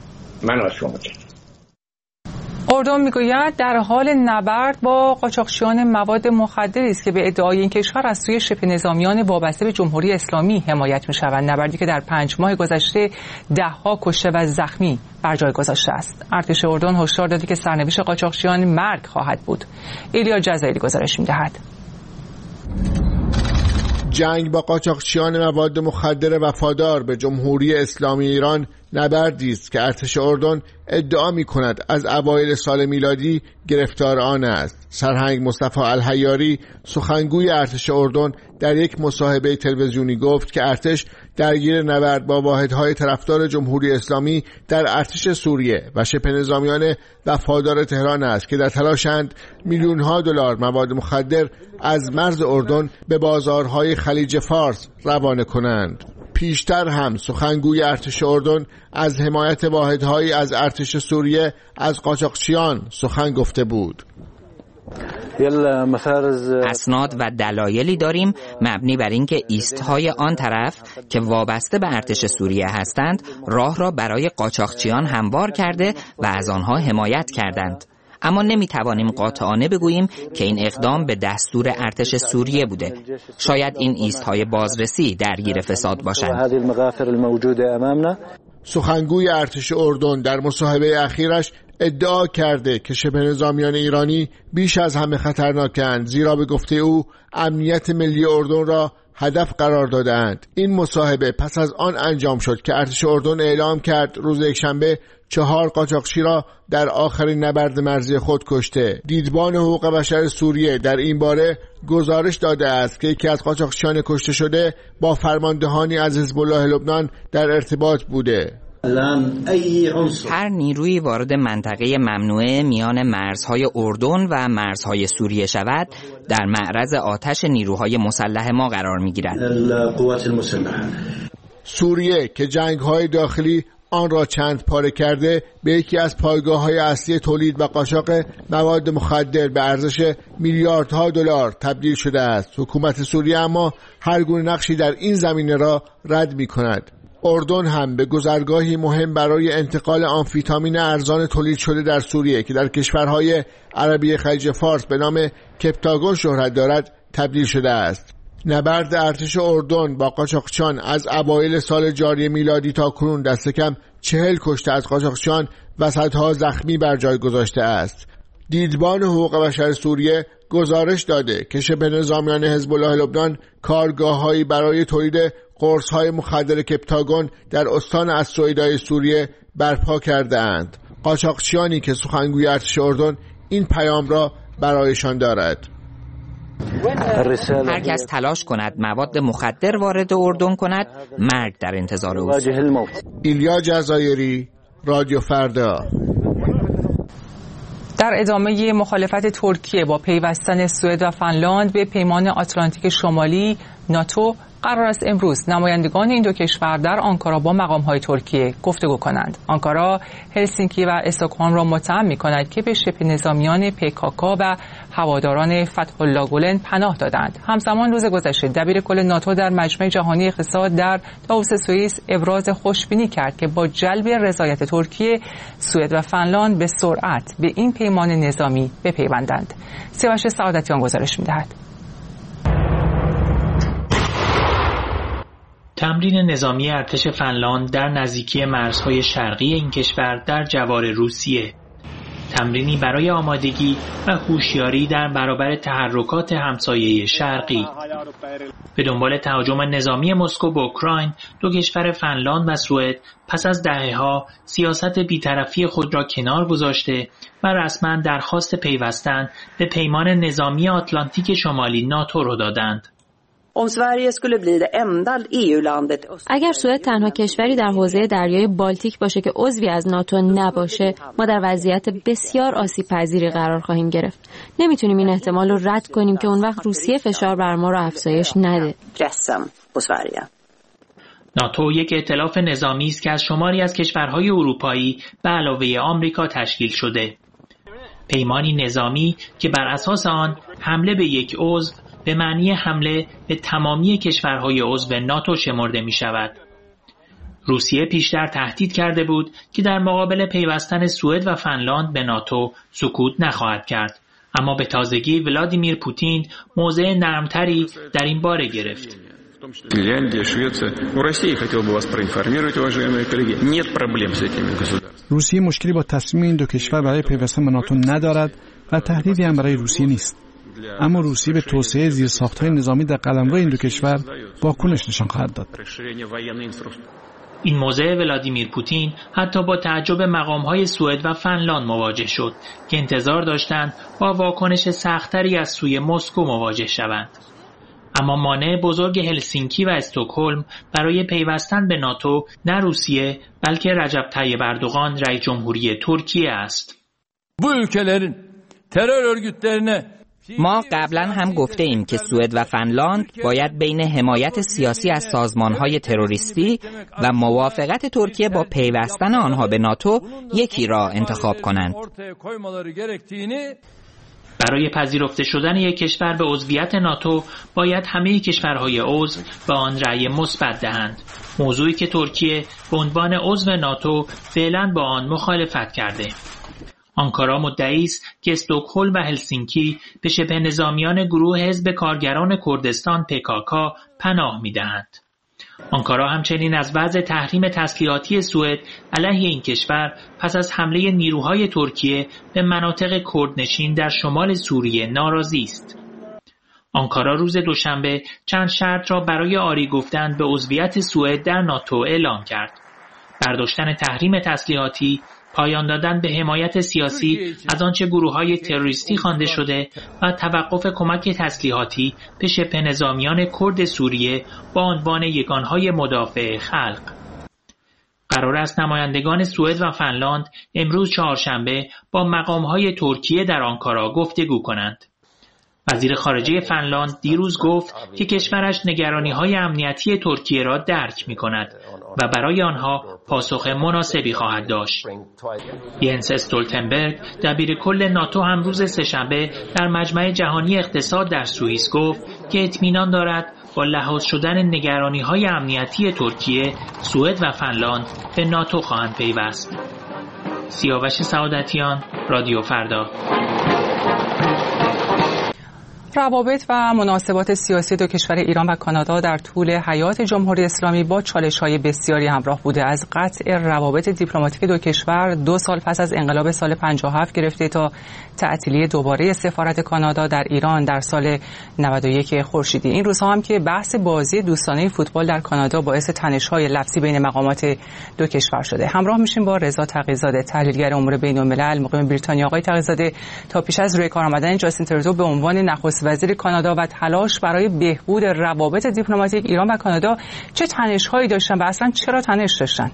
من از شما متشکرم. اردن میگوید در حال نبرد با قاچاقچیان مواد مخدری است که به ادعای این کشور از سوی شبه نظامیان وابسته به جمهوری اسلامی حمایت می‌شوند. نبردی که در 5 ماه گذشته 10ها کشته و زخمی بر جای گذاشته است. ارتش اردن هشدار داده که سرنوشت قاچاقچیان مرگ خواهد بود. ایلیا جزایری گزارش می‌دهد. جنگ با قاچاقچیان مواد مخدر وفادار به جمهوری اسلامی ایران نبردی است که ارتش اردن ادعا می‌کند از اوایل سال میلادی گرفتار آن است. سرهنگ مصطفی الحیاری سخنگوی ارتش اردن در یک مصاحبه تلویزیونی گفت که ارتش درگیر نبرد با واحدهای طرفدار جمهوری اسلامی در ارتش سوریه و شبه نظامیان وفادار تهران است که در تلاشند میلیون‌ها دلار مواد مخدر از مرز اردن به بازارهای خلیج فارس روانه کنند. پیشتر هم سخنگوی ارتش اردن از حمایت واحدهایی از ارتش سوریه از قاچاقچیان سخن گفته بود. اسناد و دلایلی داریم مبنی بر اینکه ایستهای آن طرف که وابسته به ارتش سوریه هستند راه را برای قاچاقچیان هموار کرده و از آنها حمایت کردند. اما نمیتوانیم قاطعانه بگوییم که این اقدام به دستور ارتش سوریه بوده. شاید این ایستهای بازرسی درگیر فساد باشند. سخنگوی ارتش اردن در مصاحبه اخیرش ادعا کرده که شبه نظامیان ایرانی بیش از همه خطرناکند، زیرا به گفته او امنیت ملی اردن را هدف قرار دادند. این مصاحبه پس از آن انجام شد که ارتش اردن اعلام کرد روز یکشنبه 4 قاچاقچی را در آخرین نبرد مرزی خود کشته. دیدبان حقوق بشر سوریه در این باره گزارش داده است که یکی از قاچاقچیان کشته شده با فرماندهانی از حزب الله لبنان در ارتباط بوده. هر نیروی وارد منطقه ممنوعه میان مرزهای اردن و مرزهای سوریه شود در معرض آتش نیروهای مسلح ما قرار می‌گیرد. سوریه که جنگ‌های داخلی آن را چند پاره کرده به یکی از پایگاه‌های اصلی تولید و قاچاق مواد مخدر به ارزش میلیاردها دلار تبدیل شده است. حکومت سوریه اما هر گونه نقشی در این زمینه را رد می‌کند. اردن هم به گذرگاهی مهم برای انتقال آمفیتامین ارزان تولید شده در سوریه که در کشورهای عربی خلیج فارس به نام کپتاگون شهرت دارد تبدیل شده است. نبرد ارتش اردن با قاچاقچیان از اوایل سال جاری میلادی تا کنون دست کم 40 کشته از قاچاقچیان و صدها زخمی بر جای گذاشته است. دیدبان حقوق بشر سوریه گزارش داده که شبه نظامیان حزب الله لبنان کارگاه‌هایی برای تولید قرص‌های مخدر کپتاگون در استان السویدای سوریه برپا کرده اند. قاچاقچیانی که سخنگوی ارتش اردن این پیام را برایشان دارد. هر کس تلاش کند مواد مخدر وارد اردن کند مرگ در انتظار اوست. ایلیا جزایری، رادیو فردا. در ادامه مخالفت ترکیه با پیوستن سوئد و فنلاند به پیمان آتلانتیک شمالی ناتو، قرار است امروز نمایندگان این دو کشور در آنکارا با مقام‌های ترکیه گفتگو کنند. آنکارا هلسینکی و استکهلم را متهم می‌کند که به شبه نظامیان PKK و هواداران فتح الله گولن پناه دادند. همزمان روز گذشته دبیرکل ناتو در مجمع جهانی اقتصاد در داووس سوئیس ابراز خوشبینی کرد که با جلب رضایت ترکیه، سوئد و فنلاند به سرعت به این پیمان نظامی بپیوندند. سیاوش سعادتیان گزارش می‌دهد. تمرین نظامی ارتش فنلاند در نزدیکی مرزهای شرقی این کشور در جوار روسیه. تمرینی برای آمادگی و هوشیاری در برابر تحرکات همسایه شرقی. به دنبال تهاجم نظامی مسکو به اوکراین، دو کشور فنلاند و سوئد پس از دهه‌ها سیاست بی‌طرفی خود را کنار گذاشته و رسما درخواست پیوستن به پیمان نظامی آتلانتیک شمالی ناتو را دادند. اگر سوئد تنها کشوری در حوزه دریای بالتیک باشه که عضوی از ناتو نباشه، ما در وضعیت بسیار آسیب پذیری قرار خواهیم گرفت. نمیتونیم این احتمال رو رد کنیم که اون وقت روسیه فشار بر ما رو افزایش نده. ناتو یک ائتلاف نظامی است که از شماری از کشورهای اروپایی به علاوه آمریکا تشکیل شده. پیمانی نظامی که بر اساس آن حمله به یک عضو به معنی حمله به تمامی کشورهای عضو ناتو شمرده می شود. روسیه پیشتر تهدید کرده بود که در مقابل پیوستن سوئد و فنلاند به ناتو سکوت نخواهد کرد، اما به تازگی ولادیمیر پوتین موضع نرمتری در این باره گرفت. روسیه مشکلی با تصمیم این دو کشور برای پیوستن به ناتو ندارد و تهدیدی هم برای روسیه نیست. اما روسیه به توسعه زیرساخت‌های نظامی در قلمرو این دو کشور واکنش نشان خواهد داد. این موضع ولادیمیر پوتین حتی با تعجب مقام‌های سوئد و فنلاند مواجه شد که انتظار داشتند با واکنش سخت‌تری از سوی مسکو مواجه شوند. اما مانع بزرگ هلسینکی و استکهلم برای پیوستن به ناتو نه روسیه بلکه رجب طیب اردوغان رئیس جمهوری ترکیه است. Bu ülkelerin terör örgütlerine ما قبلا هم گفته ایم که سوئد و فنلاند باید بین حمایت سیاسی از سازمانهای تروریستی و موافقت ترکیه با پیوستن آنها به ناتو یکی را انتخاب کنند. برای پذیرفته شدن یک کشور به عضویت ناتو باید همه کشورهای عضو به آن رأی مثبت دهند، موضوعی که ترکیه به عنوان عضو ناتو فعلا با آن مخالفت کرده. آنکارا مدعی است که استکهلم و هلسینکی به شبه نظامیان گروه حزب کارگران کردستان PKK پناه می‌دهند. آنکارا همچنین از وضع تحریم تسلیحاتی سوئد علیه این کشور پس از حمله نیروهای ترکیه به مناطق کردنشین در شمال سوریه ناراضی است. آنکارا روز دوشنبه چند شرط را برای آری گفتن به عضویت سوئد در ناتو اعلام کرد: برداشتن تحریم تسلیحاتی، پایان دادن به حمایت سیاسی از آنچه گروه‌های تروریستی خوانده شده و توقف کمک تسلیحاتی به شبه نظامیان کرد سوریه با عنوان یگانهای مدافع خلق. قرار است نمایندگان سوئد و فنلاند امروز چهارشنبه با مقام‌های ترکیه در آنکارا گفتگو کنند. وزیر خارجه فنلاند دیروز گفت که کشورش نگرانی‌های امنیتی ترکیه را درک می‌کند و برای آنها پاسخ مناسبی خواهد داشت. ینس استولتنبرگ دبیرکل ناتو هم روز سه‌شنبه در مجمع جهانی اقتصاد در سوئیس گفت که اطمینان دارد با لحاظ شدن نگرانی‌های امنیتی ترکیه، سوئد و فنلاند به ناتو خواهند پیوست. سیاوش سعادتیان، رادیو فردا. روابط و مناسبات سیاسی دو کشور ایران و کانادا در طول حیات جمهوری اسلامی با چالش‌های بسیاری همراه بوده. از قطع روابط دیپلماتیک دو کشور 2 سال پس از انقلاب سال 57 گرفته تا تعطیلی دوباره سفارت کانادا در ایران در سال 91 خورشیدی. این روزها هم که بحث بازی دوستانه فوتبال در کانادا باعث تنش‌های لفظی بین مقامات دو کشور شده. همراه میشیم با رضا تقی‌زاده، تحلیلگر امور بین‌الملل مقیم بریتانیا. آقای تقی‌زاده، تا پیش از روی کار آمدن جاستین ترودو به عنوان نخست وزیر کانادا و تلاش برای بهبود روابط دیپلماتیک ایران و کانادا چه تنش‌هایی داشتن و اصلا چرا تنش داشتن؟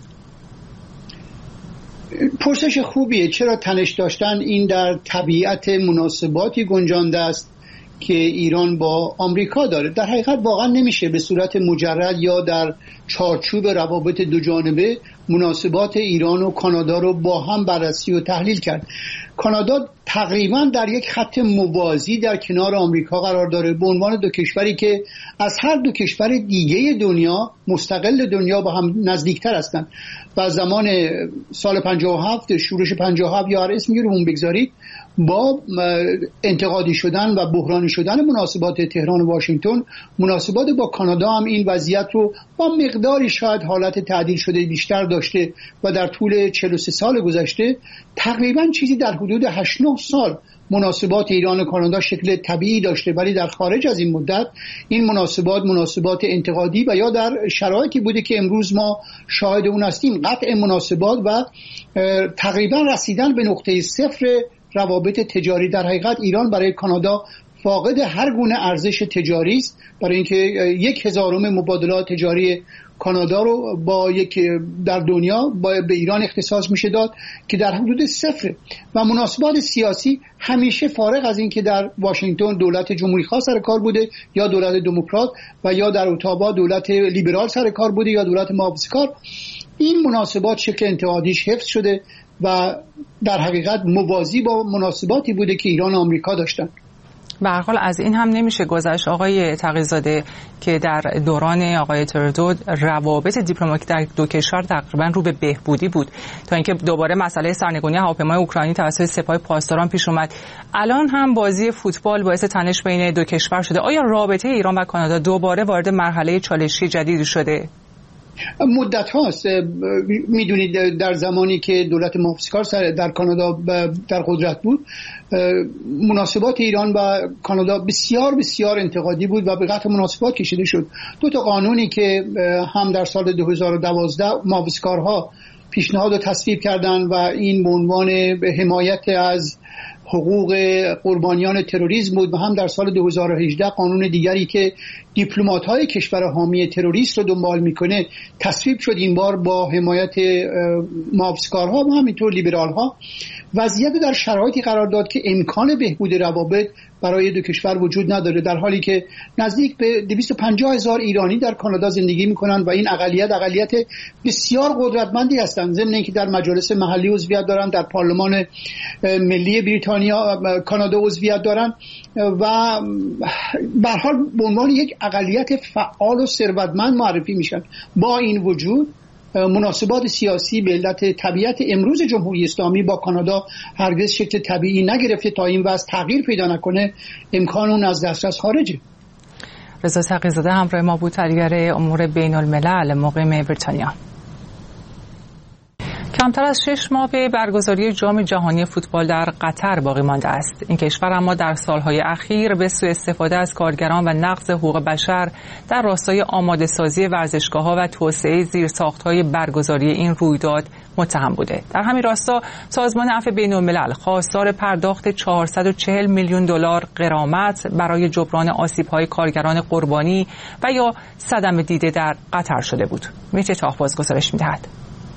پرسش خوبیه. چرا تنش داشتن؟ این در طبیعت مناسباتی گنجانده است که ایران با آمریکا داره. در حقیقت واقعا نمیشه به صورت مجرد یا در چارچوب روابط دو جانبه مناسبات ایران و کانادا رو با هم بررسی و تحلیل کرد. کانادا تقریبا در یک خط موازی در کنار آمریکا قرار داره به عنوان دو کشوری که از هر دو کشور دیگه دنیا مستقل دنیا با هم نزدیکتر هستند و زمان سال 57 شورش 57 یا هر اسمی رو اون بگذارید با انتقادی شدن و بحرانی شدن مناسبات تهران و واشنگتن، مناسبات با کانادا هم این وضعیت رو با مقداری شاید حالت تعدیل شده بیشتر داشته و در طول 43 سال گذشته تقریبا چیزی در حدود 8-9 سال مناسبات ایران و کانادا شکل طبیعی داشته، ولی در خارج از این مدت این مناسبات انتقادی و یا در شرایطی بوده که امروز ما شاهد اون هستیم، قطع مناسبات و تقریبا رسیدن به نقطه صفر روابط تجاری. در حقیقت ایران برای کانادا فاقد هر گونه ارزش تجاری است، برای اینکه 1/1000 مبادلات تجاری کانادا رو با در دنیا به ایران اختصاص میشه داد که در حدود صفر. و مناسبات سیاسی همیشه فارغ از این که در واشنگتن دولت جمهوری خواه سر کار بوده یا دولت دموکرات و یا در اتاوا دولت لیبرال سر کار بوده یا دولت محافظه‌کار، این مناسبات شکل انتقادیش حفظ شده و در حقیقت موازی با مناسباتی بوده که ایران و آمریکا داشتن. به هر حال از این هم نمیشه گذشت آقای تقی‌زاده که در دوران آقای ترودو روابط دیپلماتیک در دو کشور تقریبا رو به بهبودی بود تا اینکه دوباره مسئله سرنگونی هواپیمای اوکراینی توسط سپاه پاسداران پیش اومد. الان هم بازی فوتبال باعث تنش بین دو کشور شده. آیا رابطه ایران و کانادا دوباره وارد مرحله چالشی جدیدی شده؟ مدت هاست. میدونید در زمانی که دولت محافظه‌کار در کانادا در قدرت بود، مناسبات ایران و کانادا بسیار بسیار انتقادی بود و به قطع مناسبات کشیده شد. 2 تا قانونی که هم در سال 2012 محافظه‌کارها پیشنهاد و تصویب کردند و این به عنوان حمایت از حقوق قربانیان تروریسم بود و هم در سال 2018 قانون دیگری که دیپلمات‌های کشور حامی تروریست رو دنبال میکنه تصویب شد، این بار با حمایت محافظه‌کارها و همینطور لیبرال‌ها. وضعیت در شرایطی قرار داد که امکان بهبود روابط برای دو کشور وجود نداره، در حالی که نزدیک به 250,000 ایرانی در کانادا زندگی میکنن و این اقلیت بسیار قدرتمندی هستند، ضمن اینکه در مجالس محلی عضویت دارن، در پارلمان ملی بریتانیا کانادا عضویت دارن و به هر حال به عنوان یک اقلیت فعال و ثروتمند معرفی میشن. با این وجود مناسبات سیاسی به علت طبیعت امروز جمهوری اسلامی با کانادا هرگز شکل طبیعی نگرفته تا این وضع تغییر پیدا نکنه، امکان اون از دسترس خارجه. رضا تقی‌زاده همراه ما بود، تحلیلگر امور بین الملل مقیم بریتانیا. کمتر از 6 ماه به برگزاری جام جهانی فوتبال در قطر باقی مانده است. این کشور اما در سالهای اخیر به سوء استفاده از کارگران و نقض حقوق بشر در راستای آماده‌سازی ورزشگاه‌ها و توسعه زیرساخت‌های برگزاری این رویداد متهم بوده. در همین راستا سازمان عفو بین‌الملل خواستار پرداخت 440 میلیون دلار غرامت برای جبران آسیب‌های کارگران قربانی و یا صدمه دیده در قطر شده بود. میشه تاخباز گزارش می‌دهد.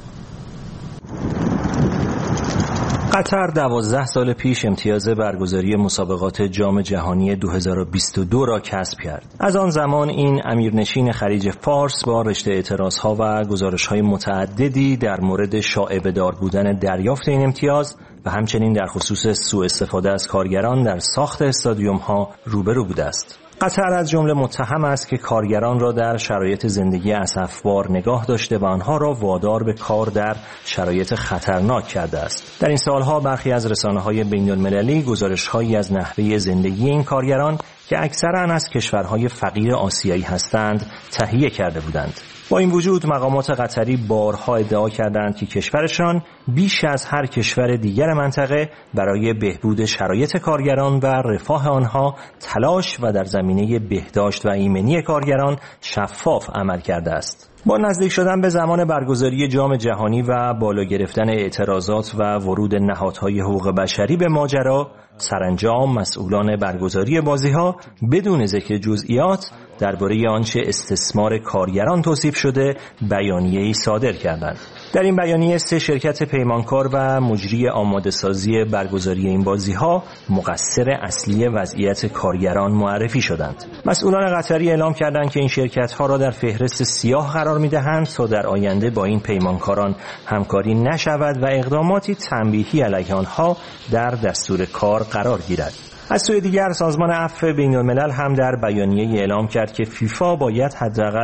قطر 12 سال پیش امتیاز برگزاری مسابقات جام جهانی 2022 را کسب کرد. از آن زمان این امیرنشین خلیج فارس با رشته اعتراضها و گزارش‌های متعددی در مورد شائبه‌دار بودن دریافت این امتیاز و همچنین در خصوص سوء استفاده از کارگران در ساخت استادیوم‌ها روبرو بوده است. قطر از جمله متهم است که کارگران را در شرایط زندگی اسفبار نگاه داشته و آنها را وادار به کار در شرایط خطرناک کرده است. در این سالها برخی از رسانه‌های بین‌المللی گزارش‌هایی از نحوه زندگی این کارگران که اکثراً از کشورهای فقیر آسیایی هستند تهیه کرده بودند. با این وجود مقامات قطری بارها ادعا کردند که کشورشان بیش از هر کشور دیگر منطقه برای بهبود شرایط کارگران و رفاه آنها تلاش و در زمینه بهداشت و ایمنی کارگران شفاف عمل کرده است. با نزدیک شدن به زمان برگزاری جام جهانی و بالا گرفتن اعتراضات و ورود نهادهای حقوق بشری به ماجرا، سرانجام مسئولان برگزاری بازی‌ها بدون ذکر جزئیات درباره آنچه استثمار کارگران توصیف شده بیانیه‌ای صادر کردند. در این بیانیه 3 شرکت پیمانکار و مجری آماده‌سازی برگزاری این بازی‌ها مقصر اصلی وضعیت کارگران معرفی شدند. مسئولان قطری اعلام کردند که این شرکت‌ها را در فهرست سیاه قرار می‌دهند تا در آینده با این پیمانکاران همکاری نشود و اقداماتی تنبیهی علیه آنها در دستور کار قرار گیرد. از سوی دیگر سازمان عفو بین‌الملل هم در بیانیه اعلام کرد که فیفا باید حداقل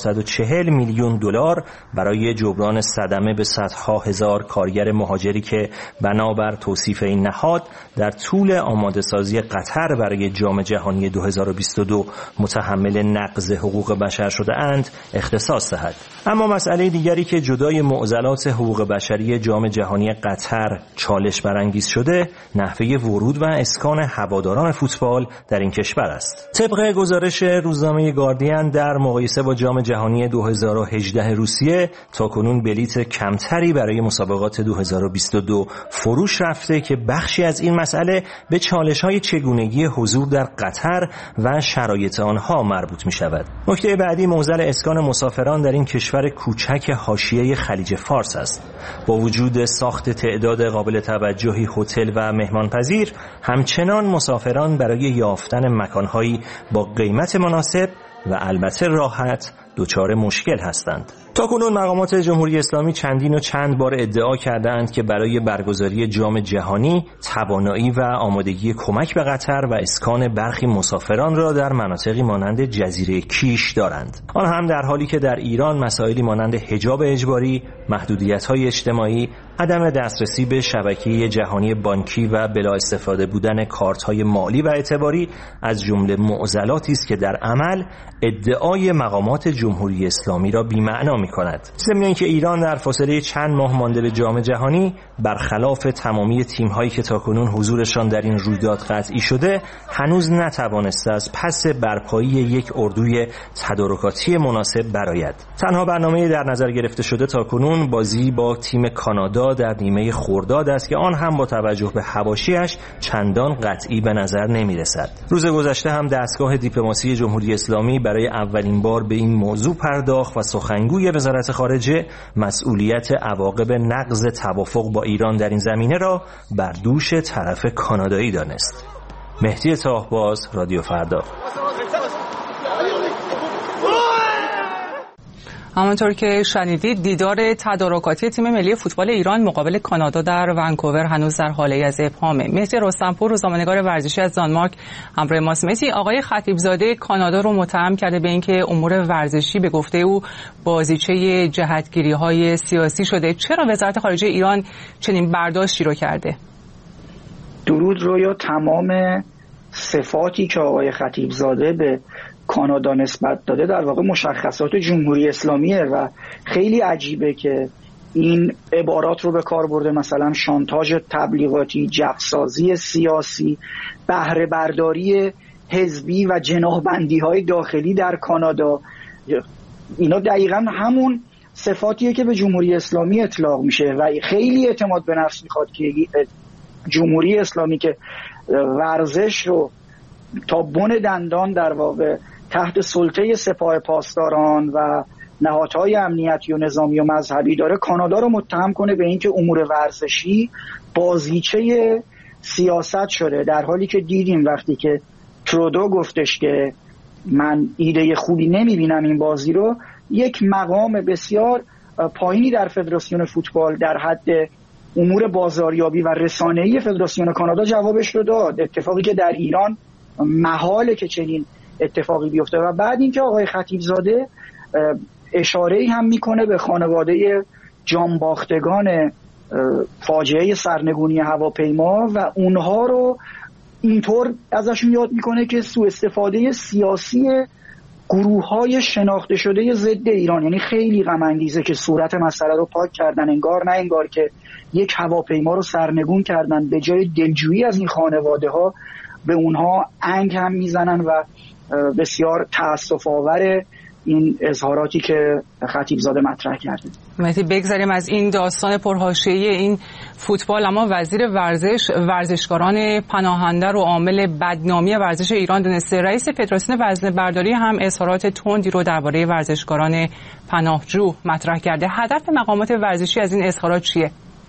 440 میلیون دلار برای جبران صدمه به صدها هزار کارگر مهاجری که بنابر توصیف این نهاد در طول آماده‌سازی قطر برای جام جهانی 2022 متحمل نقض حقوق بشر شده اند اختصاص دهد. اما مسئله دیگری که جدای معضلات حقوق بشری جام جهانی قطر چالش برانگیز شده، نحوه ورود و اسکان هواداران فوتبال در این کشور است. طبق گزارش روزنامه گاردین در مقایسه با جام جهانی 2018 روسیه تاکنون بلیت کمتری برای مسابقات 2022 فروش رفته که بخشی از این مسئله به چالش‌های چگونگی حضور در قطر و شرایط آنها مربوط می‌شود. نکته بعدی معضل اسکان مسافران در این کشور کوچک حاشیه خلیج فارس است. با وجود ساخت تعداد قابل توجهی هتل و مهمانپذیر، همچنان مسافران برای یافتن مکانهایی با قیمت مناسب و البته راحت دچار مشکل هستند. تاکنون مقامات جمهوری اسلامی چند بار ادعا کردند که برای برگزاری جام جهانی توانایی و آمادگی کمک به قطر و اسکان برخی مسافران را در مناطقی مانند جزیره کیش دارند. آن هم در حالی که در ایران مسائلی مانند حجاب اجباری، محدودیت‌های اجتماعی، عدم دسترسی به شبکه جهانی بانکی و بلا استفاده بودن کارت‌های مالی و اعتباری از جمله معضلاتی است که در عمل ادعای مقامات جمهوری اسلامی را بی‌معنا می‌کند. ضمن اینکه ایران در فاصله چند ماه مانده به جام جهانی برخلاف تمامی تیم‌هایی که تاکنون حضورشان در این رویداد قطعی شده، هنوز نتوانسته از پس برپایی یک اردوی تدارکاتی مناسب برآید. تنها برنامه در نظر گرفته شده تاکنون بازی با تیم کانادا در نیمه خرداد است که آن هم با توجه به حواشی‌اش چندان قطعی به نظر نمی‌رسد. روز گذشته هم دستگاه دیپلماسی جمهوری اسلامی برای اولین بار به این موضوع پرداخت و سخنگوی وزارت خارجه مسئولیت عواقب نقض توافق با ایران در این زمینه را بر دوش طرف کانادایی دانست. مهدی طاهباز، رادیو فردا. همانطور که شنیدید دیدار تدارکاتی تیم ملی فوتبال ایران مقابل کانادا در ونکوور هنوز در حاله از ابهامه. مهدی رستمپور، روزنامه‌نگار ورزشی از دانمارک، همراه ماست. مهدی، آقای خطیبزاده کانادا رو متهم کرده به اینکه امور ورزشی به گفته او بازیچه جهتگیری‌های سیاسی شده. چرا وزارت خارجه ایران چنین برداشتی رو کرده؟ درود رویا. تمام صفاتی که آقای خطیبزاده به کانادا نسبت داده در واقع مشخصات جمهوری اسلامیه و خیلی عجیبه که این عبارات رو به کار برده، مثلا شانتاژ تبلیغاتی، جفسازی سیاسی، بهره برداری حزبی و جناحبندی های داخلی در کانادا. اینا دقیقا همون صفاتیه که به جمهوری اسلامی اطلاق میشه و خیلی اعتماد به نفس میخواد که جمهوری اسلامی که ورزش رو تا بن دندان در واقع تحت سلطه سپاه پاسداران و نهادهای امنیتی و نظامی و مذهبی داره، کانادا رو متهم کنه به اینکه امور ورزشی بازیچه سیاست شده، در حالی که دیدیم وقتی که ترودو گفتش که من ایده خوبی نمیبینم این بازی رو، یک مقام بسیار پایینی در فدراسیون فوتبال در حد امور بازاریابی و رسانه‌ای فدراسیون کانادا جوابش رو داد. اتفاقی که در ایران محاله که چنین اتفاقی بیفته. و بعد اینکه آقای خطیبزاده اشاره‌ای هم میکنه به خانواده جانباختگان فاجعه سرنگونی هواپیما و اونها رو اینطور ازشون یاد میکنه که سوء استفاده سیاسی گروه‌های شناخته شده ضد ایران، یعنی خیلی غم انگیزه که صورت مسئله رو پاک کردن، انگار نه انگار که یک هواپیما رو سرنگون کردن، به جای دلجویی از این خانواده ها به اونها انگ هم میزنن و بسیار تأسف آور این اظهاراتی که خطیبزاده مطرح کرده. مهدی بگذاریم از این داستان پرحاشیه‌ای این فوتبال، اما وزیر ورزش ورزشکاران پناهنده رو عامل بدنامی ورزش ایران دونسته. رئیس فدراسیون وزنه‌برداری هم اظهارات تندی رو درباره ورزشکاران پناهجو مطرح کرده. هدف مقامات ورزشی از این اظهارات چیه؟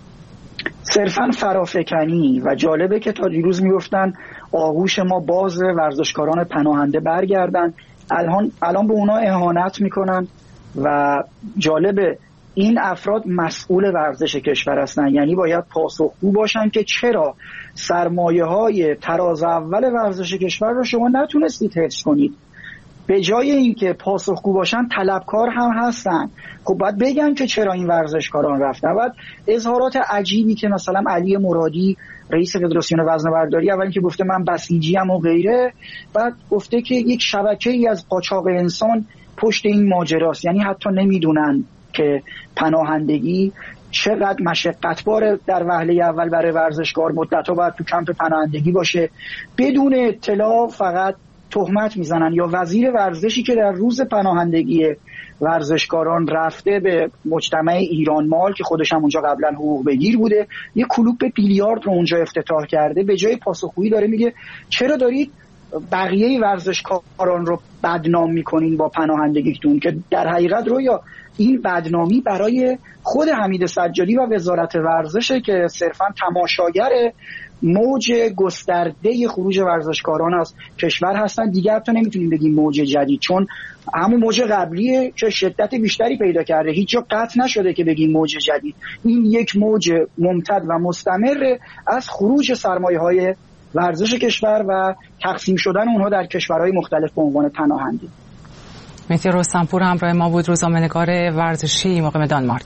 صرفاً فرافکنی و جالبه که تا دیروز میگفتن آغوش ما باز، ورزشکاران پناهنده برگردن، الان به اونا اهانت میکنن و جالبه این افراد مسئول ورزش کشور هستن، یعنی باید پاسخگو باشن که چرا سرمایه‌های تراز اول ورزش کشور رو شما نتونستید حفظ کنید. به جای اینکه پاسخگو باشن طلبکار هم هستن. خب باید بگن که چرا این ورزشکاران رفتن. بعد اظهارات عجیبی که مثلا علی مرادی رئیس فدراسیون وزنه‌برداری اول که گفته من بسیجیم و غیره، بعد گفته که یک شبکه‌ای از قاچاق انسان پشت این ماجراست، یعنی حتی نمیدونن که پناهندگی چقدر مشقتبار در وهله اول برای ورزشکار، مدت‌ها باید تو کمپ پناهندگی باشه، بدون اطلاع فقط تهمت میزنن. یا وزیر ورزشی که در روز پناهندگی ورزشکاران رفته به مجتمع ایران مال که خودش هم اونجا قبلا حقوق بگیر بوده، یه کلوب بیلیارد رو اونجا افتتاح کرده، به جای پاسخگویی داره میگه چرا دارید بقیه ورزشکاران رو بدنام میکنین با پناهندگیتون، که در حقیقت رویا این بدنامی برای خود حمید سجادی و وزارت ورزشه که صرفا تماشاگر موج گسترده خروج ورزشکاران از کشور هستن. دیگه حتی نمیتونیم بگیم موج جدید، چون همون موج قبلیه که شدت بیشتری پیدا کرده، هیچ جا قطع نشده که بگیم موج جدید. این یک موج ممتد و مستمر از خروج سرمایه‌های ورزش کشور و تقسیم شدن اونها در کشورهای مختلف به عنوان پناهنده. مهدی رستمپور همراه ما بود، روزنامه‌نگار ورزشی مقیم دانمارک.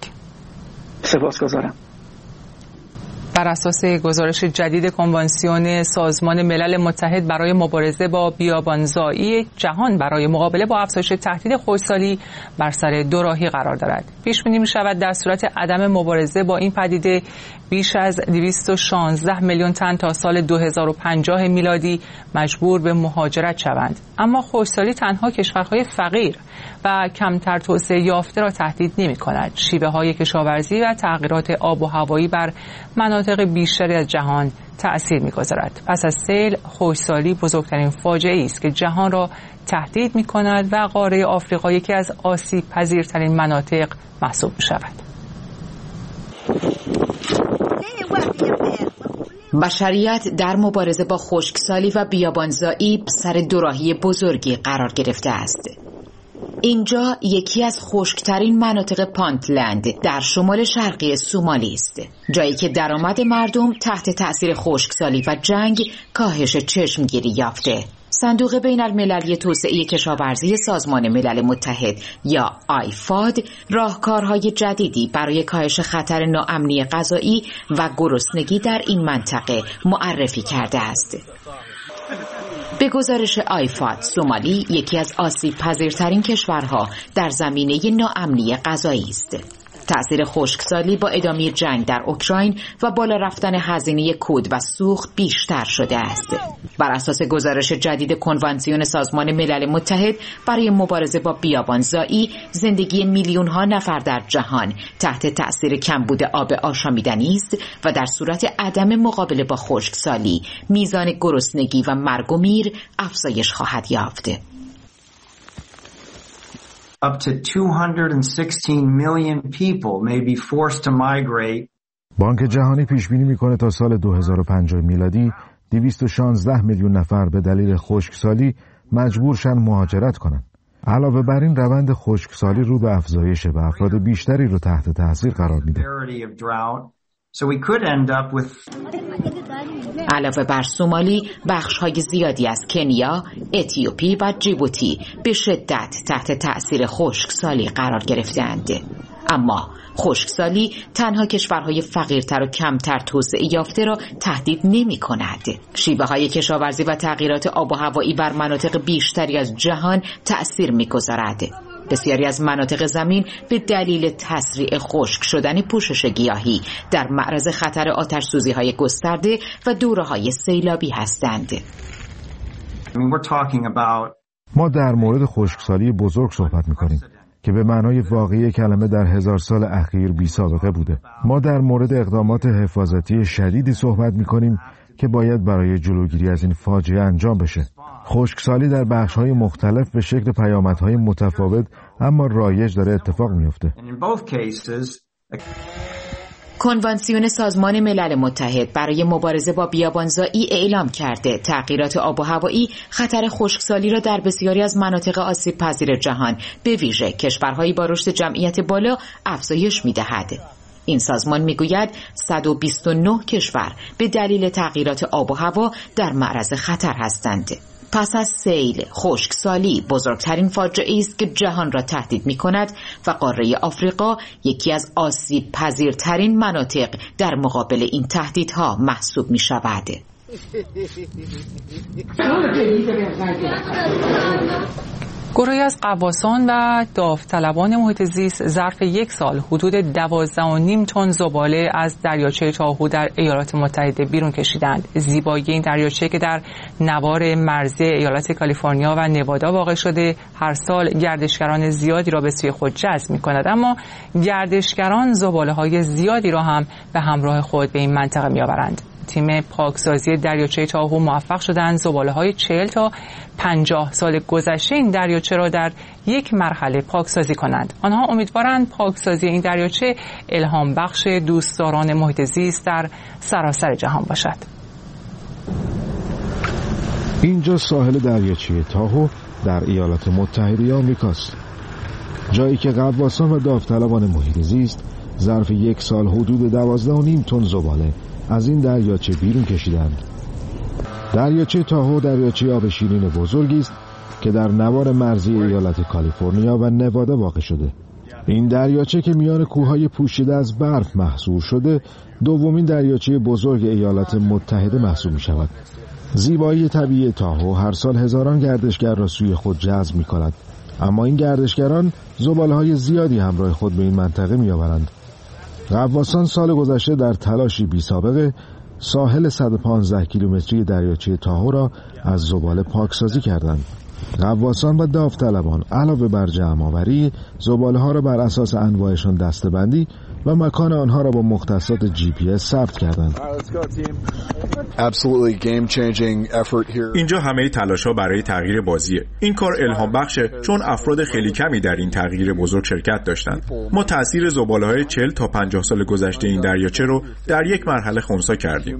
سپاسگزارم. بر اساس گزارش جدید کنوانسیون سازمان ملل متحد برای مبارزه با بیابانزایی، جهان برای مقابله با افزایش تهدید خشکسالی بر سر دوراهی قرار دارد. پیش بینی می‌شود در صورت عدم مبارزه با این پدیده بیش از 216 میلیون تن تا سال 2050 میلادی مجبور به مهاجرت شوند. اما خشکسالی تنها کشورهای فقیر و کمتر توسعه یافته را تهدید نمی‌کند. شیوه‌های کشاورزی و تغییرات آب و هوایی بر مناطق بیشتری از جهان تأثیر می‌گذارد. پس از سیل، خشکسالی بزرگترین فاجعه‌ای است که جهان را تهدید می‌کند و قاره آفریقا یکی از آسیب‌پذیرترین مناطق محسوب می‌شود. بشریت در مبارزه با خشکسالی و بیابانزایی سر دوراهی بزرگی قرار گرفته است. اینجا یکی از خشکترین مناطق پانتلند در شمال شرقی سومالی است، جایی که درآمد مردم تحت تأثیر خشکسالی و جنگ کاهش چشمگیری یافته. صندوق بین المللی توسعه کشاورزی سازمان ملل متحد یا آیفاد راهکارهای جدیدی برای کاهش خطر ناامنی غذایی و گرسنگی در این منطقه معرفی کرده است. به گزارش آیفاد، سومالی یکی از آسیب‌پذیرترین کشورها در زمینه ناامنی غذایی است. تأثیر خشکسالی با ادامه جنگ در اوکراین و بالا رفتن هزینه کود و سوخت بیشتر شده است. بر اساس گزارش جدید کنوانسیون سازمان ملل متحد برای مبارزه با بیابانزایی، زندگی میلیون‌ها نفر در جهان تحت تأثیر کمبود آب آشامیدنی است و در صورت عدم مقابله با خشکسالی، میزان گرسنگی و مرگ و میر افزایش خواهد یافت. Up to 216 million people may be forced to migrate. بانک جهانی پیش بینی میکنه تا سال 2050 میلادی 216 میلیون نفر به دلیل خشکسالی مجبور شن مهاجرت کنن. علاوه بر این روند خشکسالی رو به افزایش و افراد بیشتری رو تحت تاثیر قرار میده. علاوه بر سومالی، بخش‌های زیادی از کنیا، اتیوپی و جیبوتی به شدت تحت تأثیر خشکسالی قرار گرفتند. اما خشکسالی تنها کشورهای فقیرتر و کمتر توسعه یافته را تهدید نمی کند. شیوه های کشاورزی و تغییرات آب و هوایی بر مناطق بیشتری از جهان تأثیر می گذارد. بسیاری از مناطق زمین به دلیل تسریع خشک شدن پوشش گیاهی در معرض خطر آتش‌سوزی های گسترده و دوره‌های سیلابی هستند. ما در مورد خشکسالی بزرگ صحبت می‌کنیم که به معنای واقعی کلمه در 1000 سال اخیر بی سابقه بوده. ما در مورد اقدامات حفاظتی شدیدی صحبت می‌کنیم که باید برای جلوگیری از این فاجعه انجام بشه. خشکسالی در بخش‌های مختلف به شکل پیامدهای متفاوت اما رایج داره اتفاق میفته. کنوانسیون سازمان ملل متحد برای مبارزه با بیابانزایی اعلام کرده تغییرات آب و هوایی خطر خشکسالی را در بسیاری از مناطق آسیب پذیر جهان به ویژه کشورهایی با رشد جمعیت بالا افزایش می‌دهد. این سازمان میگوید 129 کشور به دلیل تغییرات آب و هوا در معرض خطر هستند. پس از سیل، خشکسالی بزرگترین فاجعه است که جهان را تهدید می‌کند و قاره آفریقا یکی از آسیب پذیرترین مناطق در مقابل این تهدیدها محسوب می‌شود. گروهی از غواصان و داوطلبان محیط زیست ظرف یک سال حدود 12.5 تن زباله از دریاچه تاهو در ایالات متحده بیرون کشیدند. زیبایی این دریاچه که در نوار مرزی ایالات کالیفرنیا و نوادا واقع شده، هر سال گردشگران زیادی را به سوی خود جذب می‌کند، اما گردشگران زباله‌های زیادی را هم به همراه خود به این منطقه می‌آورند. تیم پاکسازی دریاچه تاهو موفق شدند زباله‌های 40 تا 50 سال گذشته این دریاچه را در یک مرحله پاکسازی کنند. آنها امیدوارند پاکسازی این دریاچه الهام بخش دوستداران محیط زیست در سراسر جهان باشد. اینجا ساحل دریاچه تاهو در ایالات متحده آمریکاست. جایی که غواصان و داوطلبان محیط زیست ظرف یک سال حدود 12.5 تن زباله از این دریاچه بیرون کشیدند. دریاچه تاهو دریاچه آب شیرین بزرگی است که در نوار مرزی ایالت کالیفرنیا و نوادا واقع شده. این دریاچه که میان کوههای پوشیده از برف محصور شده، دومین دریاچه بزرگ ایالات متحده محسوب می شود. زیبایی طبیعی تاهو هر سال هزاران گردشگر را سوی خود جذب می کند، اما این گردشگران زباله‌های زیادی همراه خود به این منطقه می آورند. غواصان سال گذشته در تلاشی بی سابقه ساحل 115 کیلومتری دریاچه تاهو را از زباله پاکسازی کردند. غواصان و داوطلبان علاوه بر جمع‌آوری زباله‌ها را بر اساس انواعشان دسته‌بندی و مکان آنها را با مختصات GPS ثبت کردند. اینجا همه تلاش‌ها برای تغییر بازیه. این کار الهام بخشه چون افراد خیلی کمی در این تغییر بزرگ شرکت داشتند. ما تأثیر زباله‌های 40 تا 50 سال گذشته این دریاچه رو در یک مرحله خنثی کردیم.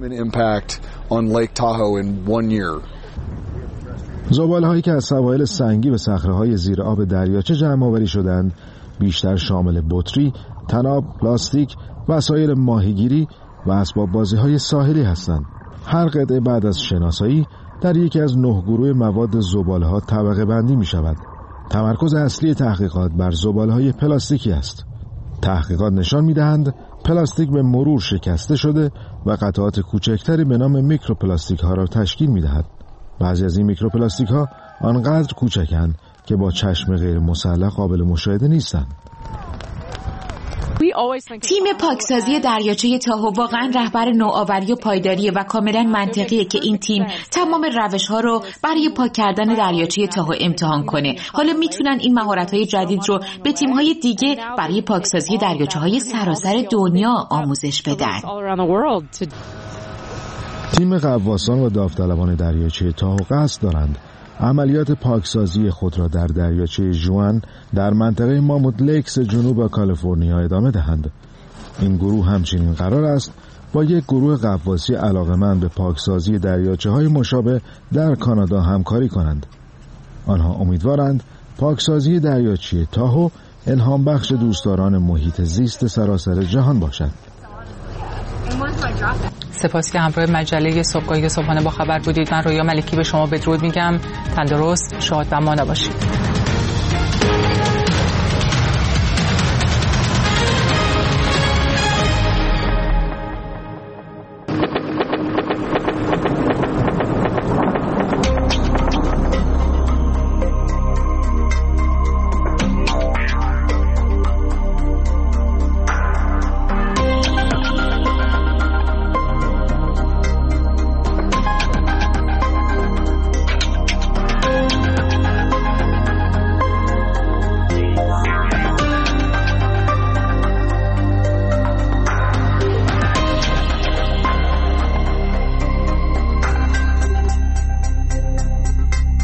زباله‌هایی که از سواحل سنگی به صخره‌های زیر آب دریاچه جمع‌آوری شدند بیشتر شامل بطری، طناب، پلاستیک، وسایل ماهیگیری و اسباب بازی‌های ساحلی هستند. هر قطعه بعد از شناسایی در یکی از 9 گروه مواد زباله‌ها طبقه بندی می‌شود. تمرکز اصلی تحقیقات بر زباله‌های پلاستیکی است. تحقیقات نشان می‌دهند پلاستیک به مرور شکسته شده و قطعات کوچکتری به نام میکروپلاستیک‌ها را تشکیل می‌دهد. بعضی از این میکروپلاستیک‌ها آنقدر کوچکند که با چشم غیر مسلح قابل مشاهده نیستند. تیم پاکسازی دریاچه تاهو واقعا رهبر نوآوری و پایداریه و کاملا منطقیه که این تیم تمام روش‌ها رو برای پاک کردن دریاچه تاهو امتحان کنه. حالا میتونن این مهارت‌های جدید رو به تیم‌های دیگه برای پاکسازی دریاچه‌های سراسر دنیا آموزش بدن. تیم غواصان و داوطلبان دریاچه تاهو قصد دارند عملیات پاکسازی خود را در دریاچه ژوئن در منطقه ماموت لیکس جنوب کالیفرنیا ادامه دهند. این گروه همچنین قرار است با یک گروه غواصی علاقه‌مند به پاکسازی دریاچه‌های مشابه در کانادا همکاری کنند. آنها امیدوارند پاکسازی دریاچه تاهو الهام بخش دوستداران محیط زیست سراسر جهان باشد. سپاس که همراه مجله صبحگاهی صبحانه با خبر بودید. من رویا ملکی به شما بدرود میگم. تندرست، شاد و مانا باشید.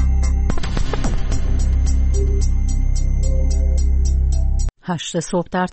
هشت صبح در